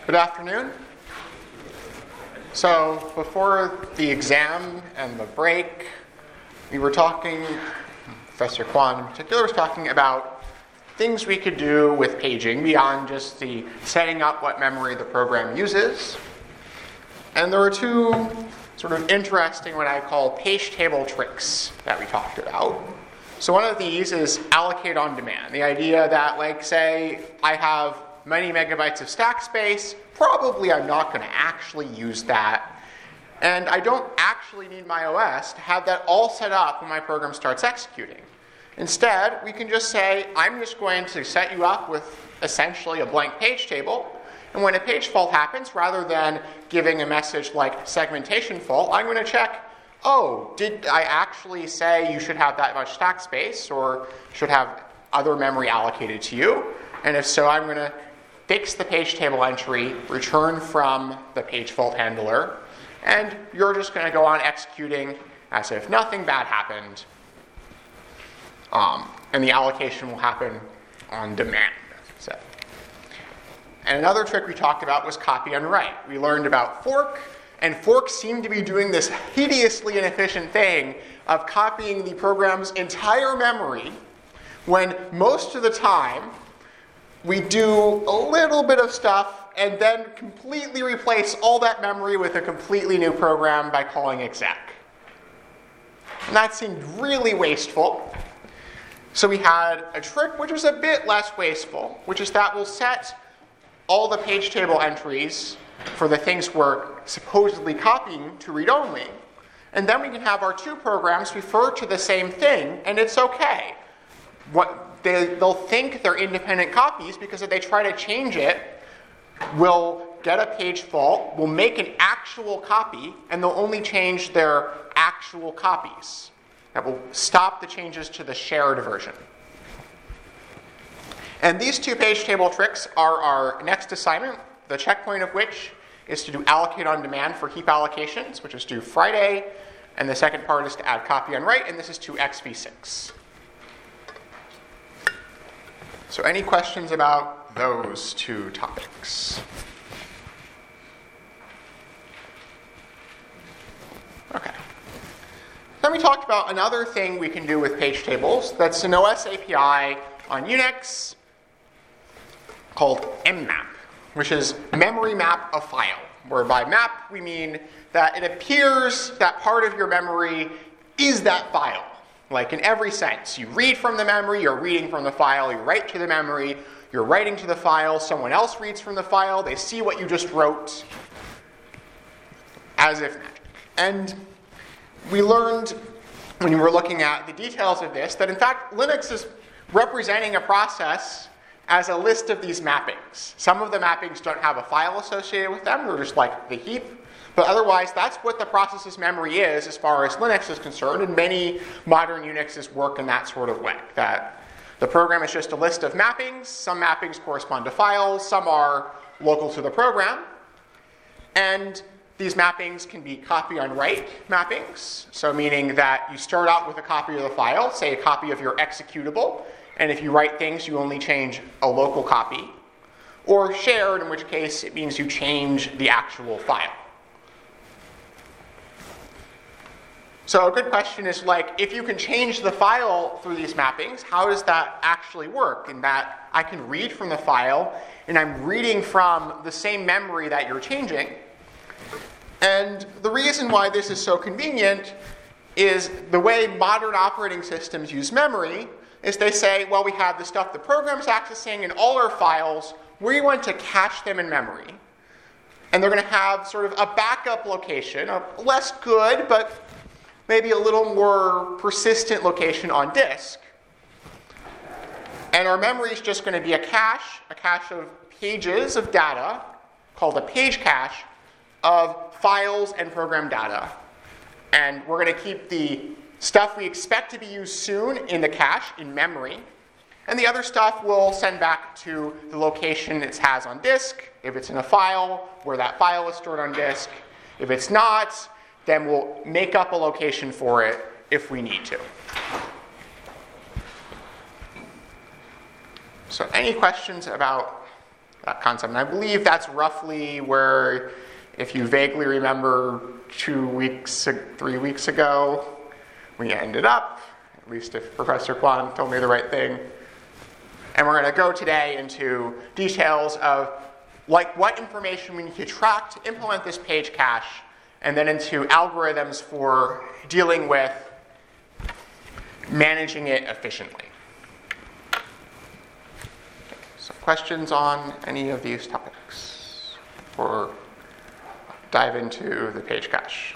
Good afternoon. So before the exam and the break, we were talking, Professor Kwan in particular was talking about things we could do with paging beyond just the setting up what memory the program uses. And there were two sort of interesting, what I call page table tricks that we talked about. So one of these is allocate on demand. The idea that, like, say, I have many megabytes of stack space, probably I'm not going to actually use that. And I don't actually need my OS to have that all set up when my program starts executing. Instead, we can just say, I'm just going to set you up with essentially a blank page table. And when a page fault happens, rather than giving a message like segmentation fault, I'm going to check, oh, did I actually say you should have that much stack space or should have other memory allocated to you? And if so, I'm going to fix the page table entry, return from the page fault handler, and you're just going to go on executing as if nothing bad happened. And the allocation will happen on demand. So. And another trick we talked about was copy and write. We learned about fork, and forks seem to be doing this hideously inefficient thing of copying the program's entire memory when most of the time we do a little bit of stuff and then completely replace all that memory with a completely new program by calling exec. And that seemed really wasteful. So we had a trick which was a bit less wasteful, which is that we'll set all the page table entries for the things we're supposedly copying to read-only. And then we can have our two programs refer to the same thing, and it's okay. They'll think they're independent copies because if they try to change it, we'll get a page fault, we'll make an actual copy, and they'll only change their actual copies. That will stop the changes to the shared version. And these two page table tricks are our next assignment, the checkpoint of which is to do allocate on demand for heap allocations, which is due Friday, and the second part is to add copy and write, and this is to XV6. So any questions about those two topics? Okay. Then we talked about another thing we can do with page tables that's an OS API on Unix called mmap, which is memory map a file, where by map we mean that it appears that part of your memory is that file. Like in every sense, you read from the memory, you're reading from the file, you write to the memory, you're writing to the file, someone else reads from the file, they see what you just wrote, as if magic. And we learned, when we were looking at the details of this, that in fact Linux is representing a process as a list of these mappings. Some of the mappings don't have a file associated with them, they're just like the heap. But otherwise, that's what the process's memory is as far as Linux is concerned, and many modern Unixes work in that sort of way. That the program is just a list of mappings. Some mappings correspond to files, some are local to the program. And these mappings can be copy on write mappings, so meaning that you start out with a copy of the file, say a copy of your executable, and if you write things, you only change a local copy. Or shared, in which case it means you change the actual file. So a good question is, like, if you can change the file through these mappings, how does that actually work? In that I can read from the file, and I'm reading from the same memory that you're changing. And the reason why this is so convenient is the way modern operating systems use memory is they say, well, we have the stuff the program's accessing in all our files, we want to cache them in memory. And they're going to have sort of a backup location, a less good, but maybe a little more persistent location on disk. And our memory is just going to be a cache of pages of data, called a page cache, of files and program data. And we're going to keep the stuff we expect to be used soon in the cache, in memory. And the other stuff we'll send back to the location it has on disk, if it's in a file, where that file is stored on disk. If it's not, then we'll make up a location for it if we need to. So any questions about that concept. And I believe that's roughly where, if you vaguely remember 3 weeks ago, we ended up, at least if Professor Kwan told me the right thing. And we're going to go today into details of what information we need to track to implement this page cache, and then into algorithms for dealing with managing it efficiently. So questions on any of these topics before dive into the page cache?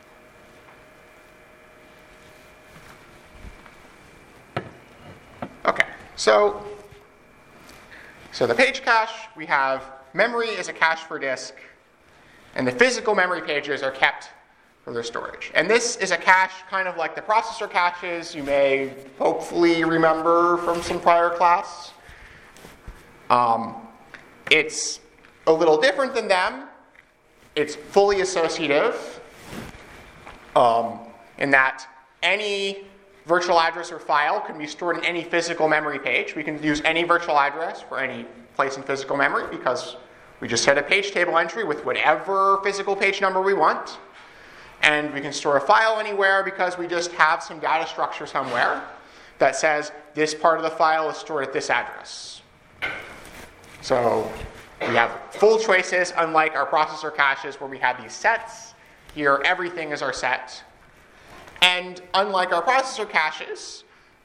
Okay, so the page cache, we have memory is a cache for disk, and the physical memory pages are kept for their storage. And this is a cache kind of like the processor caches you may hopefully remember from some prior class. It's a little different than them. It's fully associative in that any virtual address or file can be stored in any physical memory page. We can use any virtual address for any place in physical memory because we just set a page table entry with whatever physical page number we want. And we can store a file anywhere because we just have some data structure somewhere that says this part of the file is stored at this address. So we have full choices, unlike our processor caches where we have these sets. Here, everything is our set. And unlike our processor caches,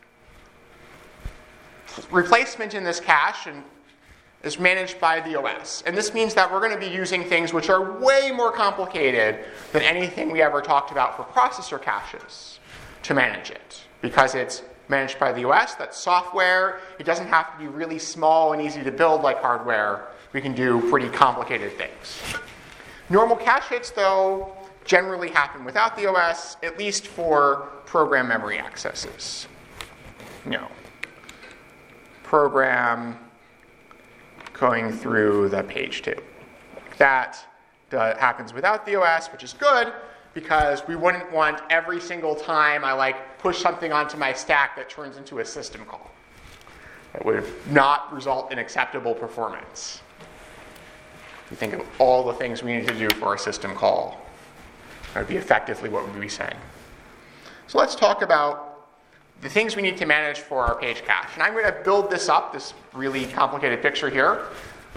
replacement in this cache is managed by the OS. And this means that we're going to be using things which are way more complicated than anything we ever talked about for processor caches to manage it. Because it's managed by the OS, that's software. It doesn't have to be really small and easy to build like hardware. We can do pretty complicated things. Normal cache hits, though, generally happen without the OS, at least for program memory accesses. Program going through the page table. That happens without the OS, which is good because we wouldn't want every single time I push something onto my stack that turns into a system call. That would not result in acceptable performance. If you think of all the things we need to do for a system call, that would be effectively what we'd be saying. So let's talk about the things we need to manage for our page cache. And I'm going to build this up, this really complicated picture here.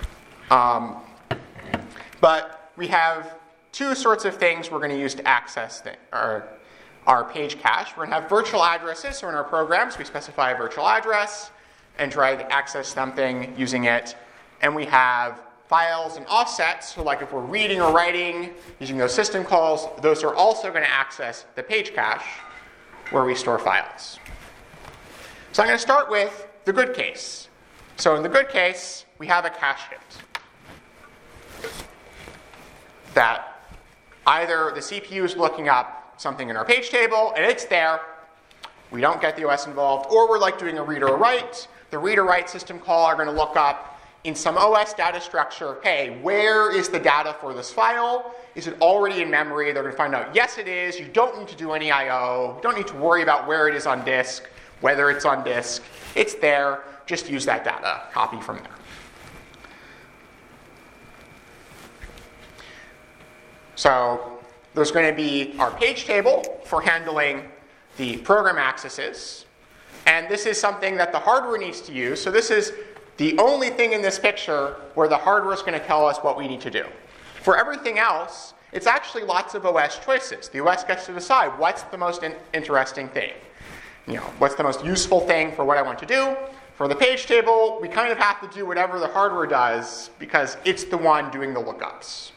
But we have two sorts of things we're going to use to access our page cache. We're going to have virtual addresses. So in our programs, we specify a virtual address and try to access something using it. And we have files and offsets. So if we're reading or writing using those system calls, those are also going to access the page cache where we store files. So I'm going to start with the good case. So in the good case, we have a cache hit. That either the CPU is looking up something in our page table, and it's there. We don't get the OS involved. Or we're doing a read or a write. The read or write system call are going to look up in some OS data structure, hey, where is the data for this file? Is it already in memory? They're going to find out, yes, it is. You don't need to do any I/O. You don't need to worry about where it is on disk, whether it's on disk. It's there. Just use that data. Copy from there. So there's going to be our page table for handling the program accesses. And this is something that the hardware needs to use. So this is the only thing in this picture where the hardware is going to tell us what we need to do. For everything else, it's actually lots of OS choices. The OS gets to decide what's the most interesting thing. What's the most useful thing for what I want to do. For the page table, we kind of have to do whatever the hardware does because it's the one doing the lookups.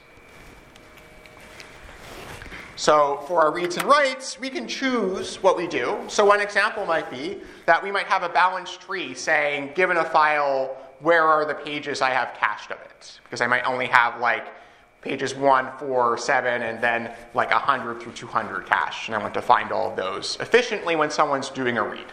So for our reads and writes, we can choose what we do. So one example might be that we might have a balanced tree saying, given a file, where are the pages I have cached of it? Because I might only have pages 1, 4, 7, and then 100 through 200 cached. And I want to find all of those efficiently when someone's doing a read.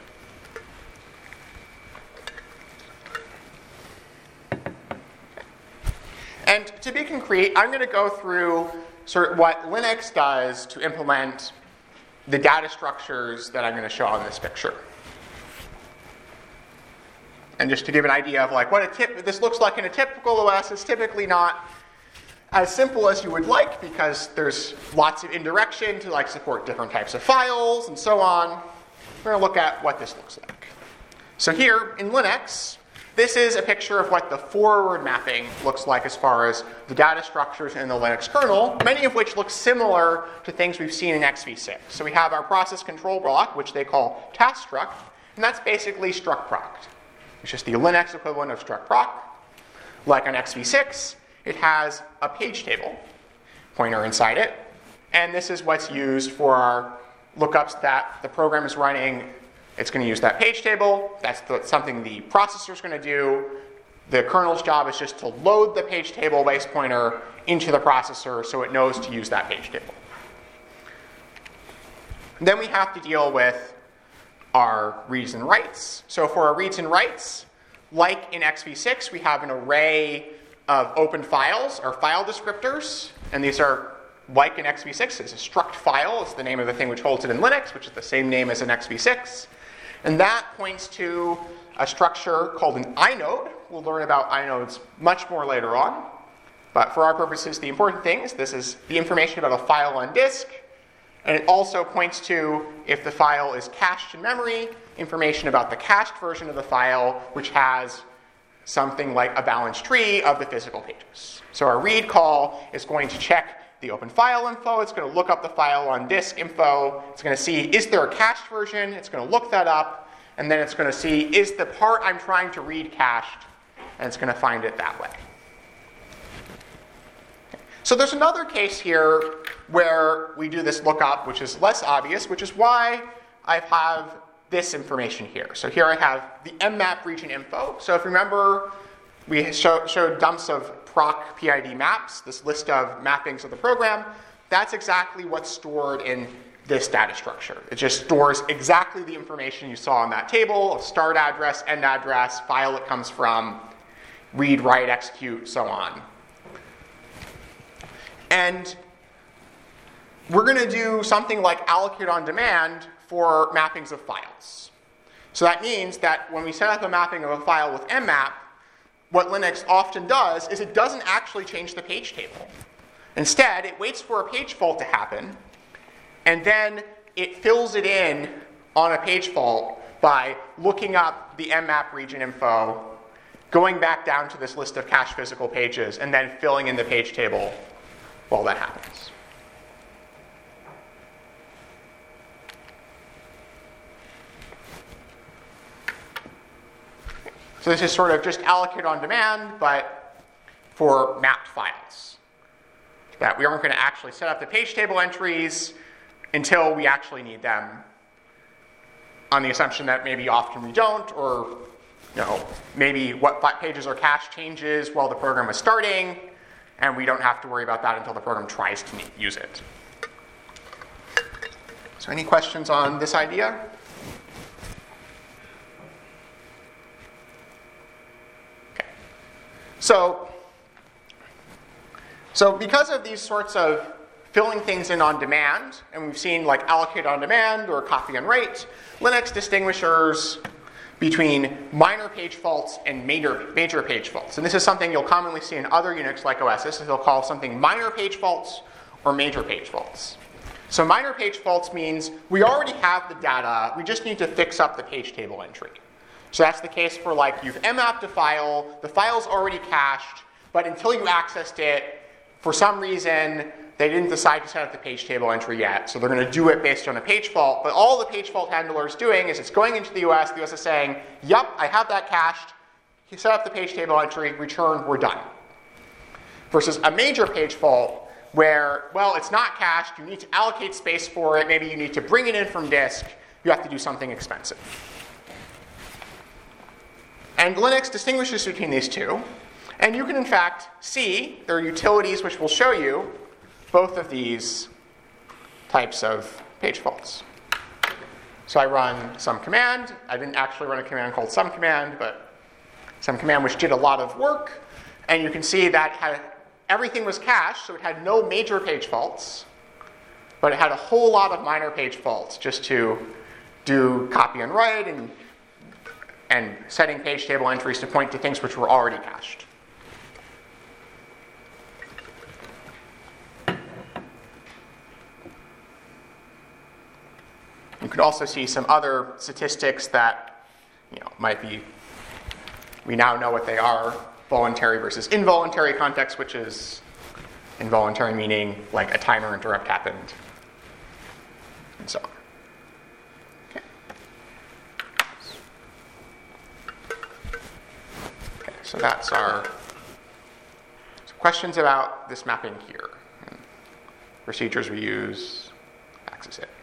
And to be concrete, I'm going to go through sort of what Linux does to implement the data structures that I'm going to show on this picture. And just to give an idea of like what this looks like in a typical OS, it's typically not as simple as you would like because there's lots of indirection to like support different types of files and so on. We're going to look at what this looks like. So here in Linux, this is a picture of what the forward mapping looks like as far as the data structures in the Linux kernel, many of which look similar to things we've seen in XV6. So we have our process control block, which they call task struct, and that's basically struct proc. It's just the Linux equivalent of struct proc. Like on XV6, it has a page table pointer inside it, and this is what's used for our lookups that the program is running. It's going to use that page table. That's something the processor is going to do. The kernel's job is just to load the page table base pointer into the processor so it knows to use that page table. And then we have to deal with our reads and writes. So for our reads and writes, like in XV6, we have an array of open files, or file descriptors, and these are, like in XV6, it's a struct file. It's the name of the thing which holds it in Linux, which is the same name as in XV6. And that points to a structure called an inode. We'll learn about inodes much more later on. But for our purposes, the important thing is this is the information about a file on disk. And it also points to, if the file is cached in memory, information about the cached version of the file, which has something like a balanced tree of the physical pages. So our read call is going to check the open file info. It's going to look up the file on disk info. It's going to see, is there a cached version? It's going to look that up. And then it's going to see, is the part I'm trying to read cached? And it's going to find it that way. So there's another case here where we do this lookup, which is less obvious, which is why I have this information here. So here I have the mmap region info. So if you remember, we showed dumps of proc PID maps, this list of mappings of the program. That's exactly what's stored in this data structure. It just stores exactly the information you saw in that table of start address, end address, file it comes from, read, write, execute, so on. And we're going to do something like allocate on demand for mappings of files. So that means that when we set up a mapping of a file with mmap, what Linux often does is it doesn't actually change the page table. Instead, it waits for a page fault to happen, and then it fills it in on a page fault by looking up the mmap region info, going back down to this list of cached physical pages, and then filling in the page table while that happens. So this is sort of just allocate on demand, but for mapped files. That we aren't going to actually set up the page table entries until we actually need them, on the assumption that maybe often we don't, or maybe what pages are cached changes while the program is starting, and we don't have to worry about that until the program tries to use it. So any questions on this idea? So because of these sorts of filling things in on demand, and we've seen like allocate on demand or copy and write, Linux distinguishes between minor page faults and major page faults. And this is something you'll commonly see in other Unix-like OSs. They'll call something minor page faults or major page faults. So minor page faults means we already have the data, we just need to fix up the page table entry. So that's the case for like you've mmapped a file, the file's already cached, but until you accessed it, for some reason, they didn't decide to set up the page table entry yet, so they're going to do it based on a page fault. But all the page fault handler is doing is it's going into the OS is saying, yep, I have that cached, you set up the page table entry, return, we're done. Versus a major page fault where, well, it's not cached, you need to allocate space for it, maybe you need to bring it in from disk, you have to do something expensive. And Linux distinguishes between these two. And you can, in fact, see there are utilities which will show you both of these types of page faults. So I run some command. I didn't actually run a command called some command, but some command which did a lot of work. And you can see that everything was cached, so it had no major page faults, but it had a whole lot of minor page faults just to do copy and write and and setting page table entries to point to things which were already cached. You could also see some other statistics that might be, we now know what they are, voluntary versus involuntary context switches. Involuntary meaning like a timer interrupt happened, and so on. Okay, so that's our questions about this mapping here. Procedures we use, access it.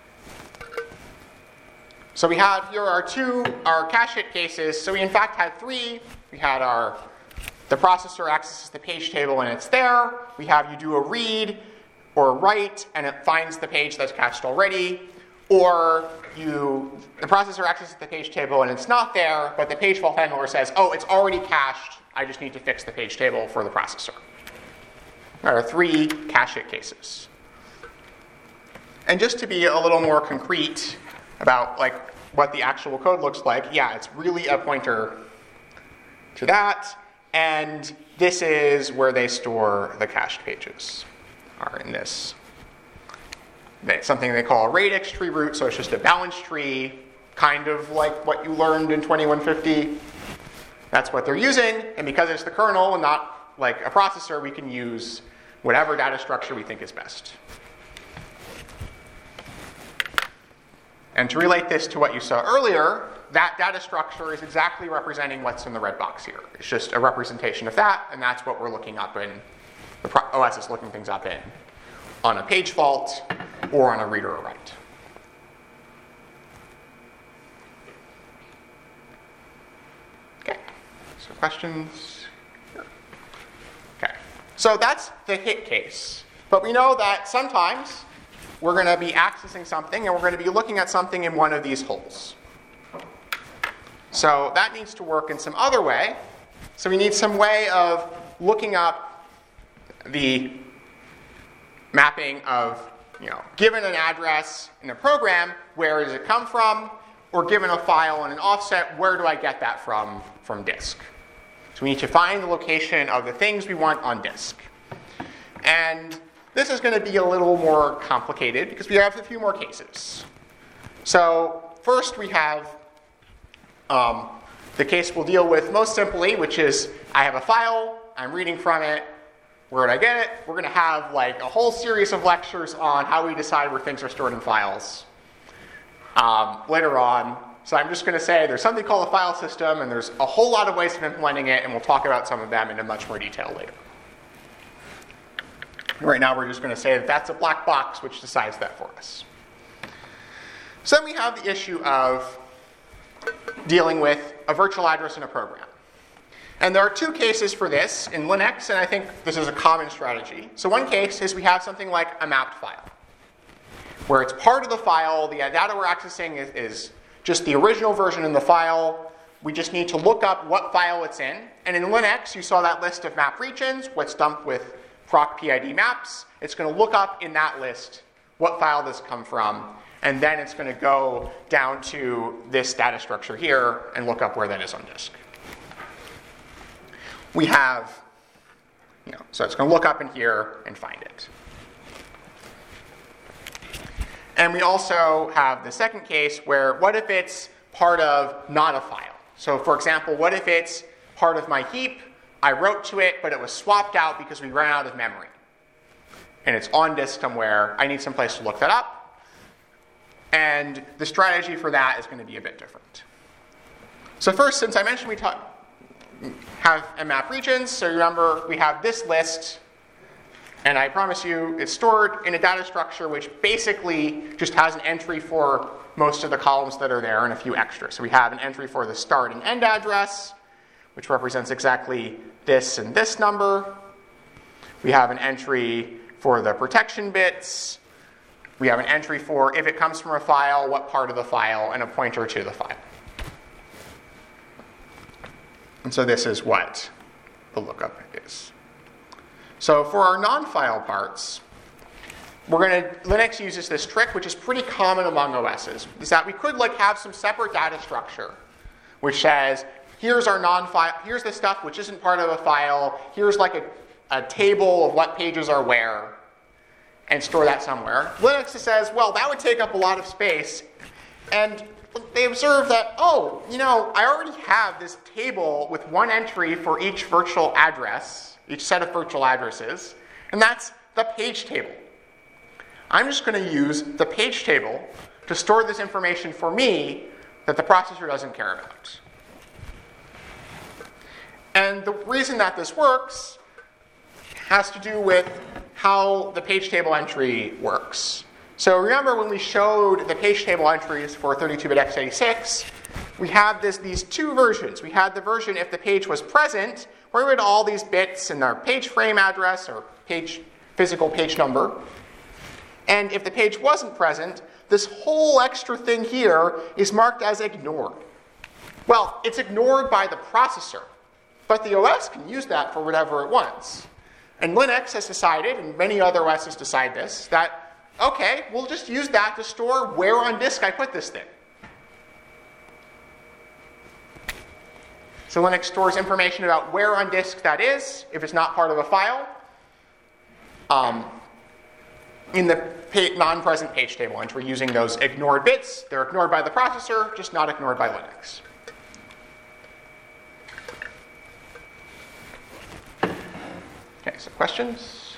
So we have here our cache hit cases. So we in fact had three. We had the processor accesses the page table and it's there. We have you do a read or a write and it finds the page that's cached already. Or the processor accesses the page table and it's not there, but the page fault handler says, oh, it's already cached. I just need to fix the page table for the processor. There are three cache hit cases. And just to be a little more concrete about what the actual code looks like, yeah, it's really a pointer to that. And this is where they store the cached pages, are in this. Something they call a radix tree root, so it's just a balance tree, kind of like what you learned in 2150. That's what they're using, and because it's the kernel and not like a processor, we can use whatever data structure we think is best. And to relate this to what you saw earlier, that data structure is exactly representing what's in the red box here. It's just a representation of that, and that's what we're looking up in, the OS is looking things up in, on a page fault or on a read or a write. Okay, so questions? Okay, so that's the hit case. But we know that sometimes we're going to be accessing something and we're going to be looking at something in one of these holes. So that needs to work in some other way. So we need some way of looking up the mapping of, given an address in a program, where does it come from? Or given a file and an offset, where do I get that from disk? So we need to find the location of the things we want on disk. And this is going to be a little more complicated because we have a few more cases. So first we have the case we'll deal with most simply, which is I have a file, I'm reading from it, where did I get it? We're going to have a whole series of lectures on how we decide where things are stored in files later on. So I'm just going to say there's something called a file system, and there's a whole lot of ways of implementing it, and we'll talk about some of them in much more detail later. Right now we're just going to say that that's a black box which decides that for us. So then we have the issue of dealing with a virtual address in a program. And there are two cases for this in Linux, and I think this is a common strategy. So one case is we have something like a mapped file, where it's part of the file, the data we're accessing is just the original version in the file. We just need to look up what file it's in. And in Linux, you saw that list of map regions, what's dumped with proc PID maps. It's going to look up in that list what file this come from, and then it's going to go down to this data structure here and look up where that is on disk. We have, so it's going to look up in here and find it. And we also have the second case where what if it's part of not a file? So for example, what if it's part of my heap, I wrote to it, but it was swapped out because we ran out of memory. And it's on disk somewhere. I need some place to look that up. And the strategy for that is going to be a bit different. So first, since I mentioned we have a map regions, so remember we have this list, and I promise you it's stored in a data structure which basically just has an entry for most of the columns that are there and a few extras. So we have an entry for the start and end address, which represents exactly this and this number. We have an entry for the protection bits. We have an entry for if it comes from a file, what part of the file, and a pointer to the file. And so this is what the lookup is. So for our non-file parts, Linux uses this trick, which is pretty common among OSs, is that we could have some separate data structure which says, here's our non-file, here's the stuff which isn't part of a file, here's like a table of what pages are where, and store that somewhere. Linux says, well, that would take up a lot of space, and they observe that, oh, I already have this table with one entry for each virtual address, each set of virtual addresses, and that's the page table. I'm just going to use the page table to store this information for me that the processor doesn't care about. And the reason that this works has to do with how the page table entry works. So remember when we showed the page table entries for 32-bit x86, we had these two versions. We had the version if the page was present, where we had all these bits and our page frame address or physical page number. And if the page wasn't present, this whole extra thing here is marked as ignored. Well, it's ignored by the processor, but the OS can use that for whatever it wants. And Linux has decided, and many other OSs decide this, that, okay, we'll just use that to store where on disk I put this thing. So Linux stores information about where on disk that is, if it's not part of a file, in the non-present page table entry using those ignored bits. They're ignored by the processor, just not ignored by Linux. Okay, so questions?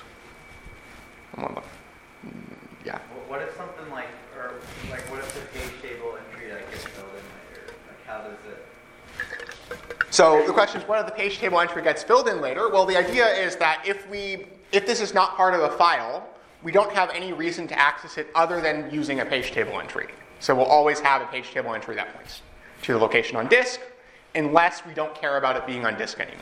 Yeah. What if something like what if the page table entry gets filled in later? Like how does it? So the question is, what if the page table entry gets filled in later? Well, the idea is that if this is not part of a file, we don't have any reason to access it other than using a page table entry. So we'll always have a page table entry that points to the location on disk, unless we don't care about it being on disk anymore.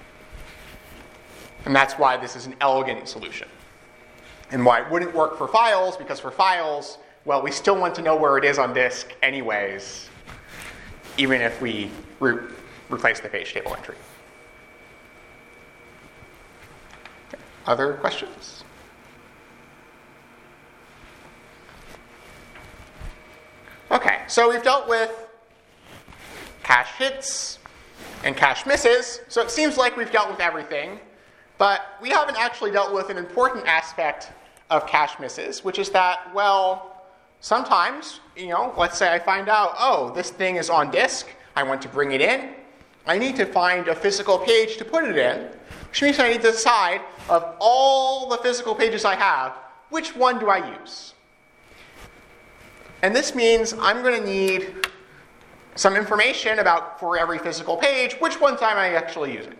And that's why this is an elegant solution. And why it wouldn't work for files, because for files, well, we still want to know where it is on disk anyways, even if we replace the page table entry. Okay. Other questions? Okay, so we've dealt with cache hits and cache misses, so it seems like we've dealt with everything, but we haven't actually dealt with an important aspect of cache misses, which is that, well, sometimes, let's say I find out, oh, this thing is on disk, I want to bring it in, I need to find a physical page to put it in, which means I need to decide, of all the physical pages I have, which one do I use? And this means I'm going to need some information about, for every physical page, which ones am I actually using.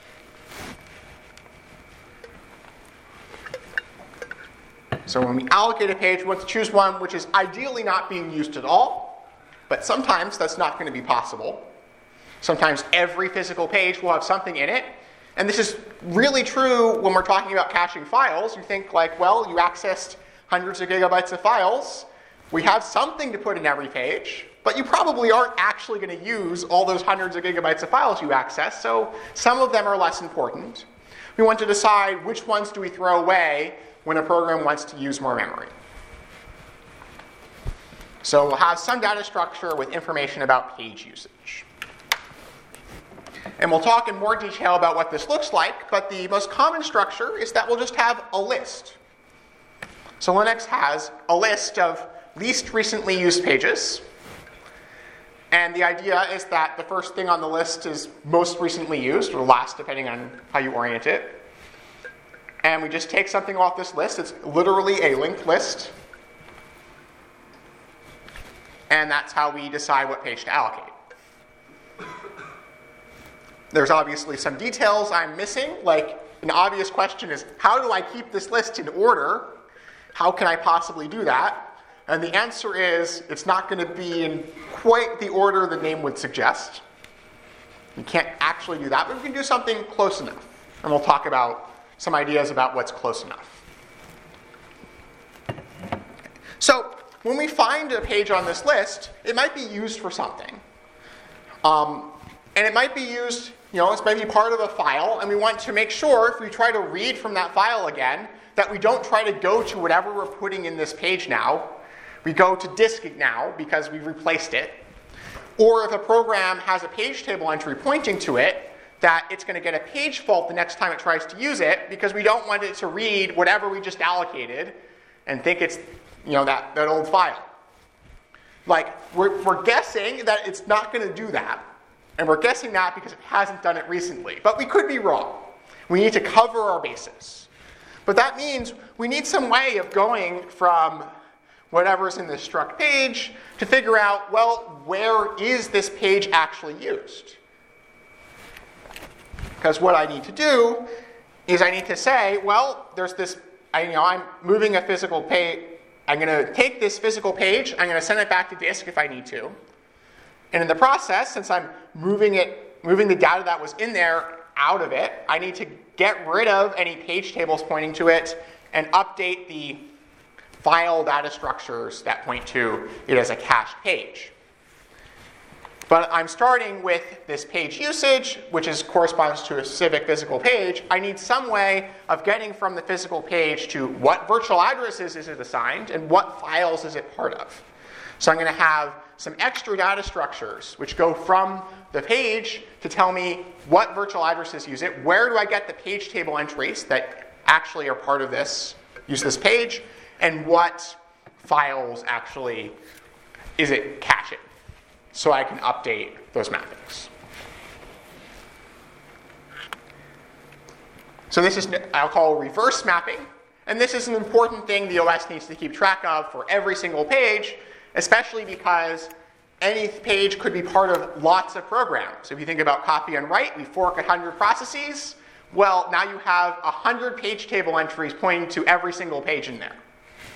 So when we allocate a page, we want to choose one which is ideally not being used at all, but sometimes that's not going to be possible. Sometimes every physical page will have something in it, and this is really true when we're talking about caching files. You think like, well, you accessed hundreds of gigabytes of files, we have something to put in every page, but you probably aren't actually going to use all those hundreds of gigabytes of files you access, so some of them are less important. We want to decide which ones do we throw away when a program wants to use more memory. So we'll have some data structure with information about page usage. And we'll talk in more detail about what this looks like, but the most common structure is that we'll just have a list. So Linux has a list of least recently used pages. And the idea is that the first thing on the list is most recently used, or last, depending on how you orient it. And we just take something off this list. It's literally a linked list. And that's how we decide what page to allocate. There's obviously some details I'm missing. Like, an obvious question is, how do I keep this list in order? How can I possibly do that? And the answer is, it's not going to be in quite the order the name would suggest. You can't actually do that, but we can do something close enough. And we'll talk about some ideas about what's close enough. So when we find a page on this list, it might be used for something. And it might be used, it might be part of a file, and we want to make sure, if we try to read from that file again, that we don't try to go to whatever we're putting in this page now. We go to disk now because we've replaced it. Or if a program has a page table entry pointing to it, that it's going to get a page fault the next time it tries to use it because we don't want it to read whatever we just allocated and think it's that old file. Like, we're guessing that it's not going to do that. And we're guessing that because it hasn't done it recently. But we could be wrong. We need to cover our bases. But that means we need some way of going from whatever's in this struct page to figure out, well, where is this page actually used? Because what I need to do is I need to say, well, there's this, I'm moving a physical page. I'm going to take this physical page, I'm going to send it back to disk if I need to. And in the process, since I'm moving the data that was in there out of it, I need to get rid of any page tables pointing to it and update the file data structures that point to it as a cached page. But I'm starting with this page usage, which corresponds to a specific physical page. I need some way of getting from the physical page to what virtual addresses is it assigned and what files is it part of. So I'm going to have some extra data structures which go from the page to tell me what virtual addresses use it, where do I get the page table entries that actually are part of this, use this page, and what files actually is it caching, so I can update those mappings. So this is, I'll call reverse mapping, and this is an important thing the OS needs to keep track of for every single page, especially because any page could be part of lots of programs. If you think about copy and write, we fork 100 processes. Well, now you have 100 page table entries pointing to every single page in there.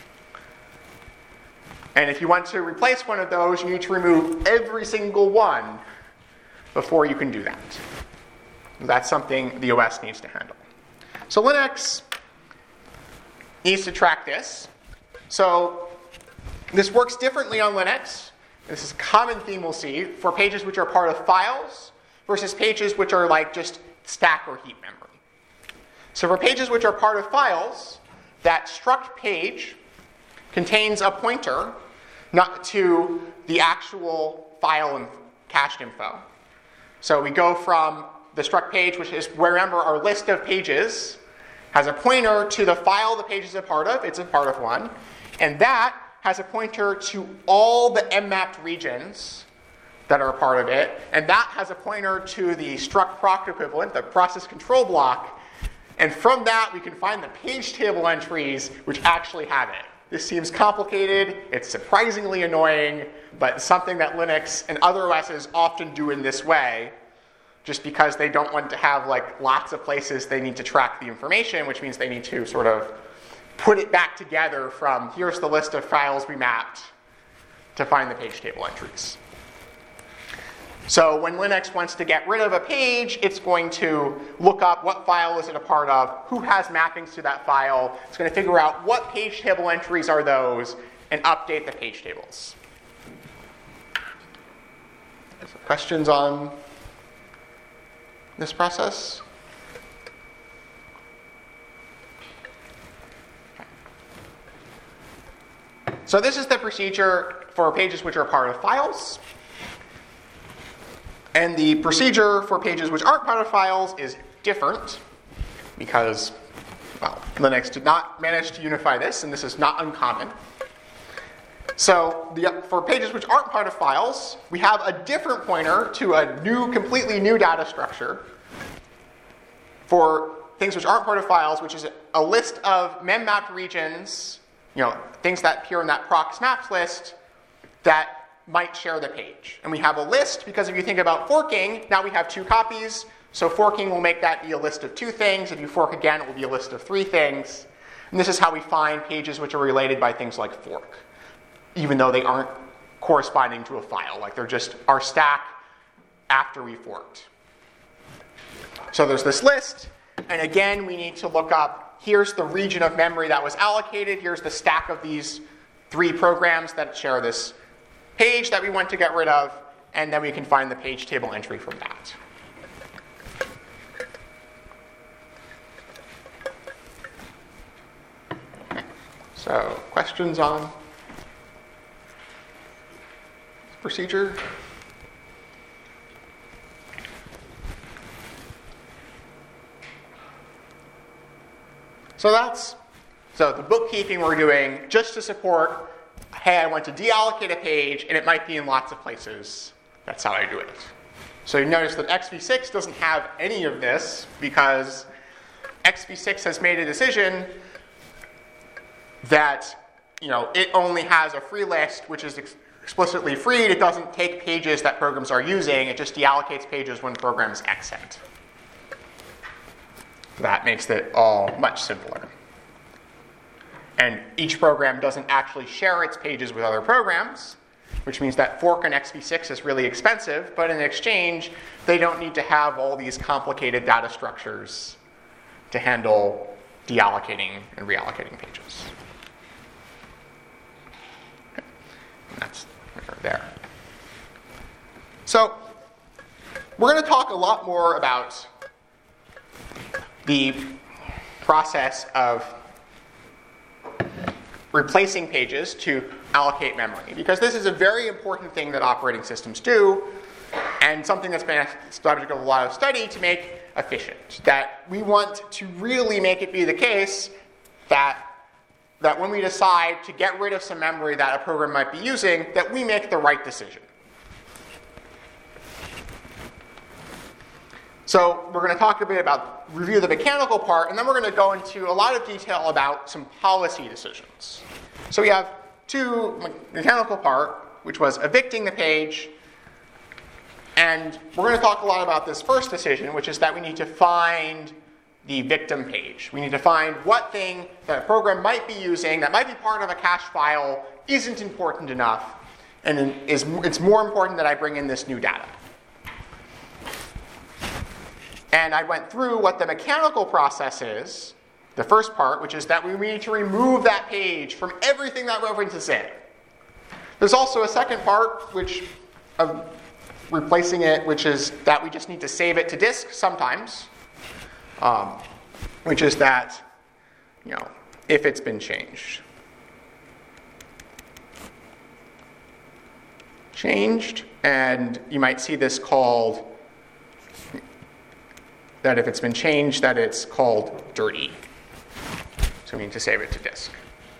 And if you want to replace one of those, you need to remove every single one before you can do that. That's something the OS needs to handle. So Linux needs to track this. So this works differently on Linux. This is a common theme we'll see for pages which are part of files versus pages which are like just stack or heap memory. So for pages which are part of files, that struct page contains a pointer not to the actual file and cached info. So we go from the struct page, which is, remember, our list of pages, has a pointer to the file the page is a part of. It's a part of one. And that has a pointer to all the mmapped regions that are a part of it. And that has a pointer to the struct proc equivalent, the process control block. And from that, we can find the page table entries which actually have it. This seems complicated, it's surprisingly annoying, but something that Linux and other OSs often do in this way, just because they don't want to have like lots of places they need to track the information, which means they need to sort of put it back together from here's the list of files we mapped to find the page table entries. So when Linux wants to get rid of a page, it's going to look up what file is it a part of, who has mappings to that file. It's going to figure out what page table entries are those and update the page tables. So questions on this process? So this is the procedure for pages which are part of files. And the procedure for pages which aren't part of files is different because, well, Linux did not manage to unify this, and this is not uncommon. So for pages which aren't part of files, we have a different pointer to a completely new data structure for things which aren't part of files, which is a list of mem-mapped regions, things that appear in that procs maps list that might share the page. And we have a list because if you think about forking, now we have two copies. So forking will make that be a list of two things. If you fork again, it will be a list of three things. And this is how we find pages which are related by things like fork, even though they aren't corresponding to a file. Like they're just our stack after we forked. So there's this list. And again, we need to look up, here's the region of memory that was allocated. Here's the stack of these three programs that share this page that we want to get rid of, and then we can find the page table entry from that. Okay. So, questions on this procedure? So the bookkeeping we're doing just to support, hey, I want to deallocate a page, and it might be in lots of places. That's how I do it. So you notice that XV6 doesn't have any of this because XV6 has made a decision that it only has a free list, which is explicitly freed. It doesn't take pages that programs are using. It just deallocates pages when programs exit. That makes it all much simpler. And each program doesn't actually share its pages with other programs, which means that fork on XV6 is really expensive, but in exchange, they don't need to have all these complicated data structures to handle deallocating and reallocating pages. Okay. And that's there. So we're going to talk a lot more about the process of replacing pages to allocate memory, because this is a very important thing that operating systems do, and something that's been a subject of a lot of study to make efficient. That we want to really make it be the case that when we decide to get rid of some memory that a program might be using, that we make the right decision. So we're going to talk a bit about, review the mechanical part, and then we're going to go into a lot of detail about some policy decisions. So we have two mechanical part, which was evicting the page, and we're going to talk a lot about this first decision, which is that we need to find the victim page. We need to find what thing that a program might be using that might be part of a cache file isn't important enough, and it's more important that I bring in this new data. And I went through what the mechanical process is, the first part, which is that we need to remove that page from everything that references it. There's also a second part, which of replacing it, which is that we just need to save it to disk sometimes, which is that, if it's been changed. And you might see this called, that if it's been changed, that it's called dirty. So we need to save it to disk.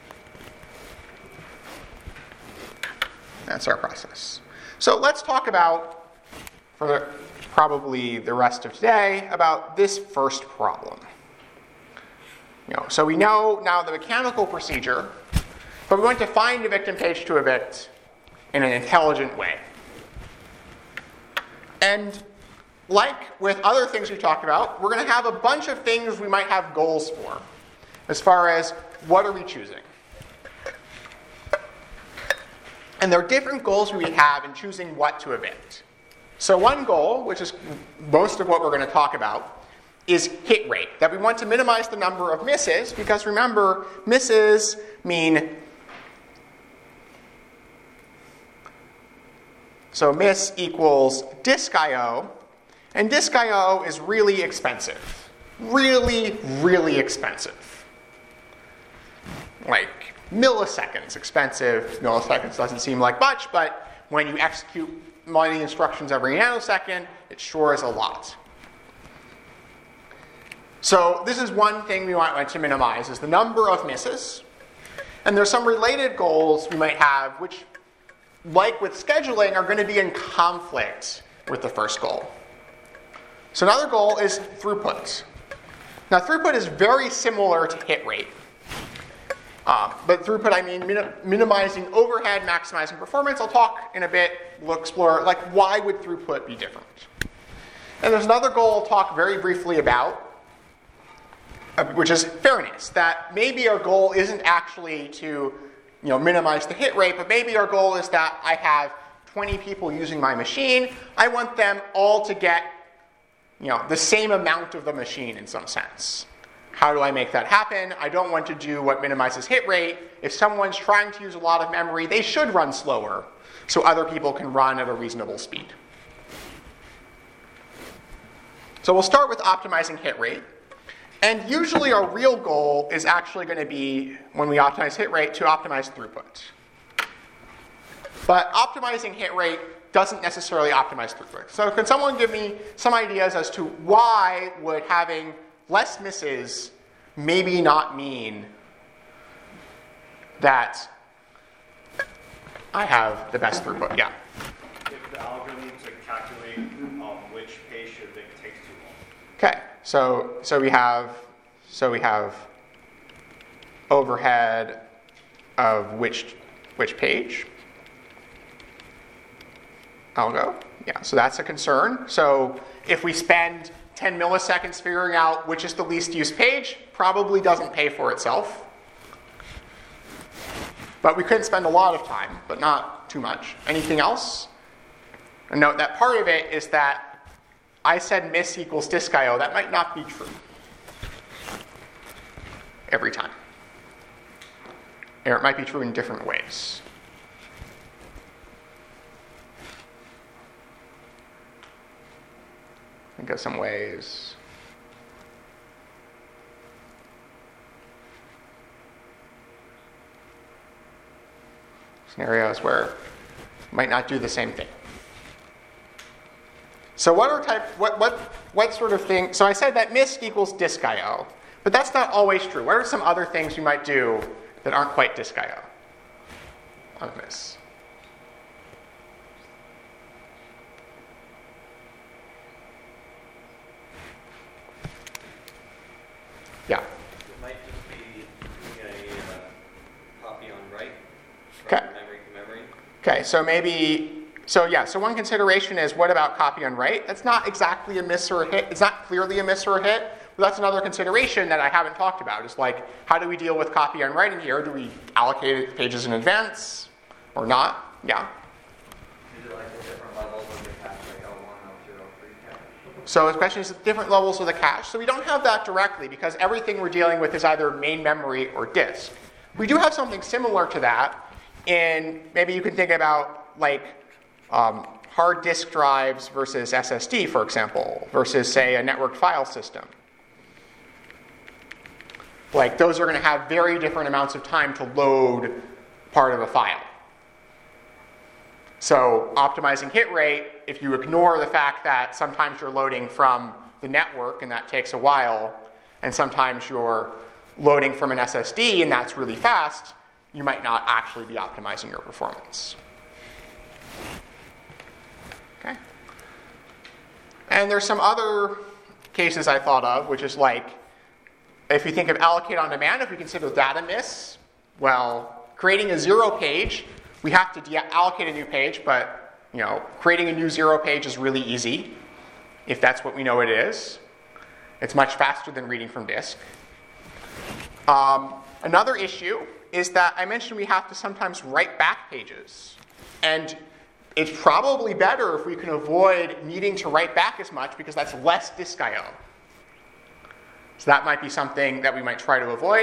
That's our process. So let's talk about, for probably the rest of today, about this first problem. So we know now the mechanical procedure, but we want to find a victim page to evict in an intelligent way. And like with other things we talked about, we're going to have a bunch of things we might have goals for, as far as what are we choosing. And there are different goals we have in choosing what to evict. So one goal, which is most of what we're going to talk about, is hit rate, that we want to minimize the number of misses, because remember, misses mean, so miss equals disk I/O, and disk I/O is really expensive. Really, really expensive. Like milliseconds expensive. Milliseconds doesn't seem like much, but when you execute many instructions every nanosecond, it sure is a lot. So this is one thing we want to minimize, is the number of misses. And there's some related goals we might have, which, like with scheduling, are going to be in conflict with the first goal. So another goal is throughput. Now throughput is very similar to hit rate. But throughput, I mean minimizing overhead, maximizing performance. I'll talk in a bit, we'll explore, why would throughput be different? And there's another goal I'll talk very briefly about, which is fairness. That maybe our goal isn't actually to minimize the hit rate, but maybe our goal is that I have 20 people using my machine. I want them all to get the same amount of the machine in some sense. How do I make that happen? I don't want to do what minimizes hit rate. If someone's trying to use a lot of memory, they should run slower so other people can run at a reasonable speed. So we'll start with optimizing hit rate. And usually our real goal is actually going to be, when we optimize hit rate, to optimize throughput. But optimizing hit rate doesn't necessarily optimize throughput. So can someone give me some ideas as to why would having less misses maybe not mean that I have the best throughput. Yeah. If the algorithm to calculate which page should it takes too long. Okay. So we have overhead of which page. Algo. Yeah. So that's a concern. So if we spend 10 milliseconds figuring out which is the least used page, probably doesn't pay for itself. But we could spend a lot of time, but not too much. Anything else? And note that part of it is that I said miss equals disk IO. That might not be true every time. Or it might be true in different ways. Think of some ways. Scenarios where it might not do the same thing. So what sort of thing? So I said that MISC equals disk IO, but that's not always true. What are some other things you might do that aren't quite disk IO on this? Yeah. It might just be doing a copy on write Okay. from memory to memory. Okay, so one consideration is what about copy on write? That's not exactly a miss or a hit. It's not clearly a miss or a hit, but that's another consideration that I haven't talked about. It's like, how do we deal with copy on write in here? Do we allocate pages in advance or not? Yeah. Is it like the different levels of the cache, like L1, L2, L3 cache? So the question is different levels of the cache. So we don't have that directly because everything we're dealing with is either main memory or disk. We do have something similar to that, and maybe you can think about like hard disk drives versus SSD, for example, versus say a networked file system. Like those are going to have very different amounts of time to load part of a file. So optimizing hit rate, if you ignore the fact that sometimes you're loading from the network and that takes a while, and sometimes you're loading from an SSD and that's really fast, you might not actually be optimizing your performance. Okay. And there's some other cases I thought of, which is like, if you think of allocate on demand, if we consider that a miss, well, creating a zero page, we have to allocate a new page, but creating a new zero page is really easy, if that's what we know it is. It's much faster than reading from disk. Another issue is that I mentioned we have to sometimes write back pages. And it's probably better if we can avoid needing to write back as much because that's less disk I/O. So that might be something that we might try to avoid.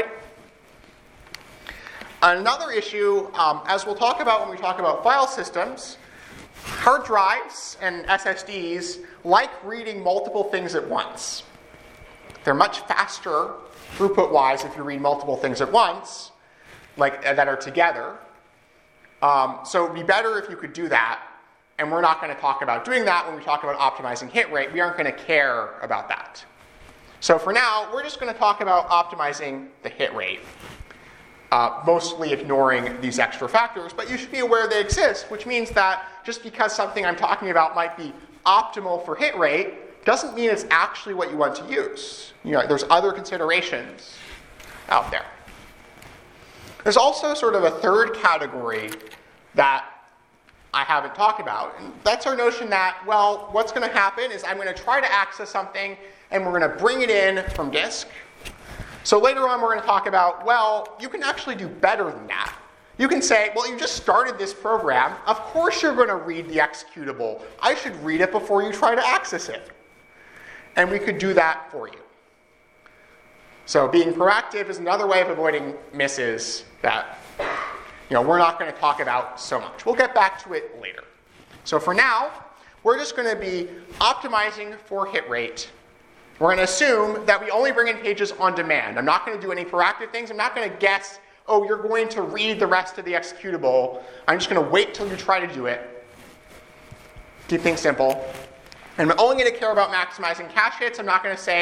Another issue, as we'll talk about when we talk about file systems, hard drives and SSDs like reading multiple things at once. They're much faster throughput-wise if you read multiple things at once, like that are together. So it would be better if you could do that, and we're not going to talk about doing that when we talk about optimizing hit rate. We aren't going to care about that. So for now, we're just going to talk about optimizing the hit rate, mostly ignoring these extra factors, but you should be aware they exist, which means that just because something I'm talking about might be optimal for hit rate doesn't mean it's actually what you want to use. There's other considerations out there. There's also sort of a third category that I haven't talked about. And that's our notion that, well, what's going to happen is I'm going to try to access something and we're going to bring it in from disk. So later on we're going to talk about, well, you can actually do better than that. You can say, well, you just started this program. Of course you're going to read the executable. I should read it before you try to access it. And we could do that for you. So being proactive is another way of avoiding misses that we're not going to talk about so much. We'll get back to it later. So for now, we're just going to be optimizing for hit rate. We're going to assume that we only bring in pages on demand. I'm not going to do any proactive things. I'm not going to guess, oh, you're going to read the rest of the executable. I'm just going to wait till you try to do it. Keep things simple. And I'm only going to care about maximizing cache hits. I'm not going to say,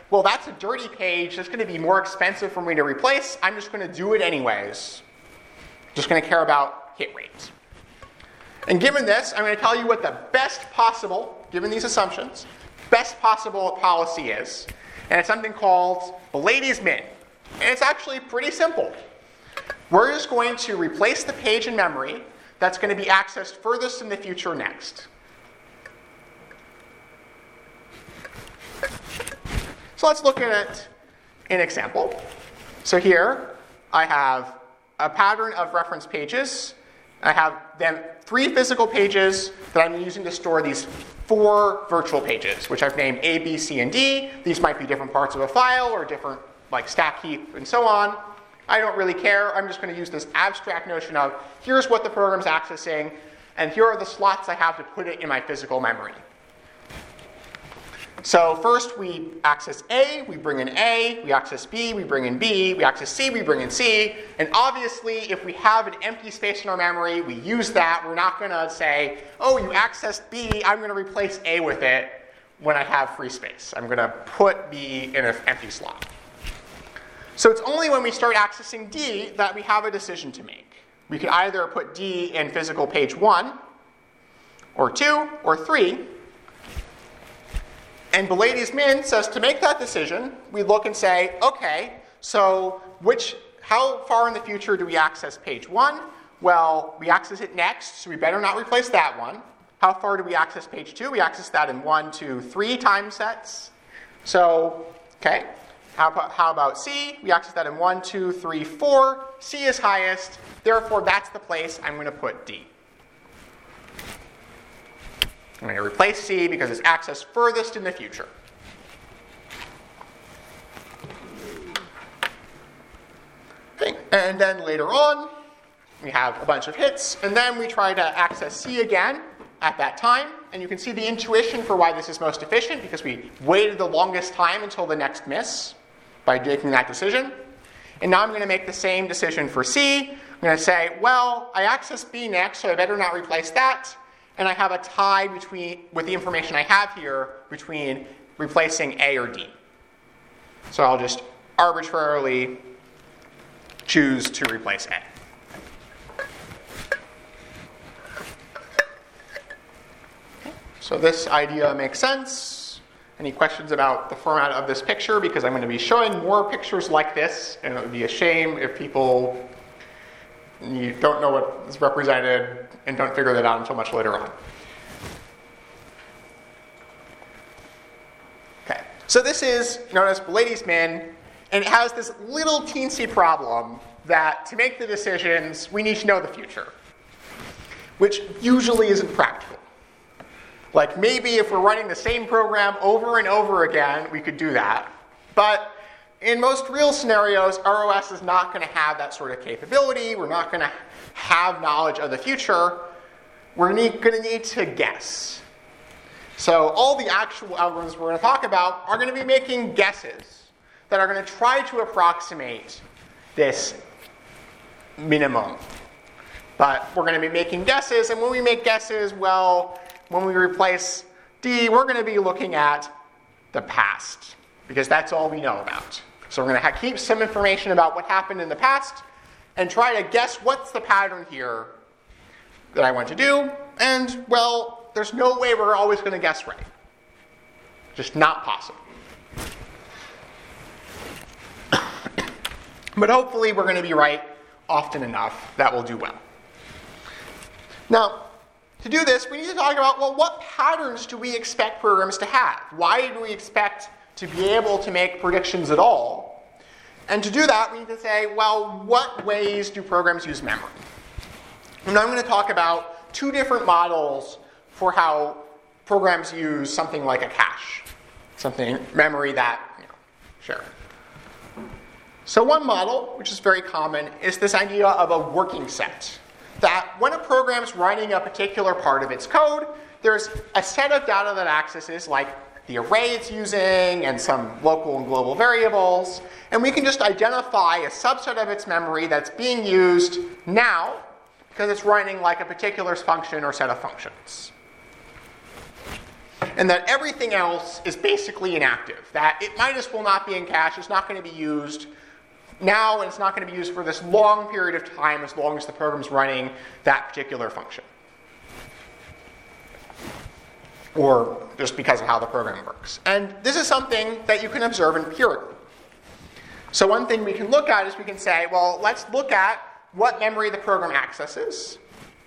well, that's a dirty page. That's going to be more expensive for me to replace. I'm just going to do it anyways. Just going to care about hit rate. And given this, I'm going to tell you what the best possible, given these assumptions, best possible policy is. And it's something called Belaydes min. And it's actually pretty simple. We're just going to replace the page in memory that's going to be accessed furthest in the future next. So let's look at an example. So here I have a pattern of reference pages. I have then 3 physical pages that I'm using to store these 4 virtual pages, which I've named A, B, C, and D. These might be different parts of a file or different like stack heap and so on. I don't really care. I'm just going to use this abstract notion of here's what the program's accessing, and here are the slots I have to put it in my physical memory. So first we access A, we bring in A, we access B, we bring in B, we access C, we bring in C, and obviously if we have an empty space in our memory, we use that. We're not going to say, oh, you accessed B, I'm going to replace A with it when I have free space. I'm going to put B in an empty slot. So it's only when we start accessing D that we have a decision to make. We could either put D in physical page 1, or 2, or 3. And Belaydes min says to make that decision, we look and say, okay, so how far in the future do we access page 1? Well, we access it next, so we better not replace that one. How far do we access page 2? We access that in 1, 2, 3 time sets. So, okay. How about C? We access that in 1, 2, 3, 4. C is highest. Therefore, that's the place I'm going to put D. I'm going to replace C because it's accessed furthest in the future. Okay. And then later on, we have a bunch of hits. And then we try to access C again at that time. And you can see the intuition for why this is most efficient, because we waited the longest time until the next miss by making that decision. And now I'm going to make the same decision for C. I'm going to say, well, I access B next, so I better not replace that. And I have a tie with the information I have here between replacing A or D. So I'll just arbitrarily choose to replace A. So this idea makes sense. Any questions about the format of this picture? Because I'm going to be showing more pictures like this, and it would be a shame if you don't know what is represented and don't figure that out until much later on. Okay, so this is known as Belaydes min, and it has this little teensy problem that to make the decisions, we need to know the future, which usually isn't practical. Like maybe if we're running the same program over and over again, we could do that. But in most real scenarios, ROS is not going to have that sort of capability. We're not going to have knowledge of the future. We're going to need to guess. So all the actual algorithms we're going to talk about are going to be making guesses that are going to try to approximate this minimum. But we're going to be making guesses, and when we make guesses, well, when we replace D, we're going to be looking at the past, because that's all we know about. So we're going to keep some information about what happened in the past and try to guess what's the pattern here that I want to do. And, well, there's no way we're always going to guess right. Just not possible. But hopefully we're going to be right often enough that we'll do well. Now, to do this, we need to talk about, well, what patterns do we expect programs to have? Why do we expect to be able to make predictions at all? And to do that, we need to say, well, what ways do programs use memory? And I'm going to talk about 2 different models for how programs use something like a cache, something memory that, share. So one model, which is very common, is this idea of a working set. That when a program is writing a particular part of its code, there's a set of data that accesses, like the array it's using and some local and global variables, and we can just identify a subset of its memory that's being used now because it's running like a particular function or set of functions. and that everything else is basically inactive, that it might as well not be in cache, it's not going to be used now, and it's not going to be used for this long period of time as long as the program's running that particular function. Or just because of how the program works. And this is something that you can observe empirically. So one thing we can look at is we can say, well, let's look at what memory the program accesses.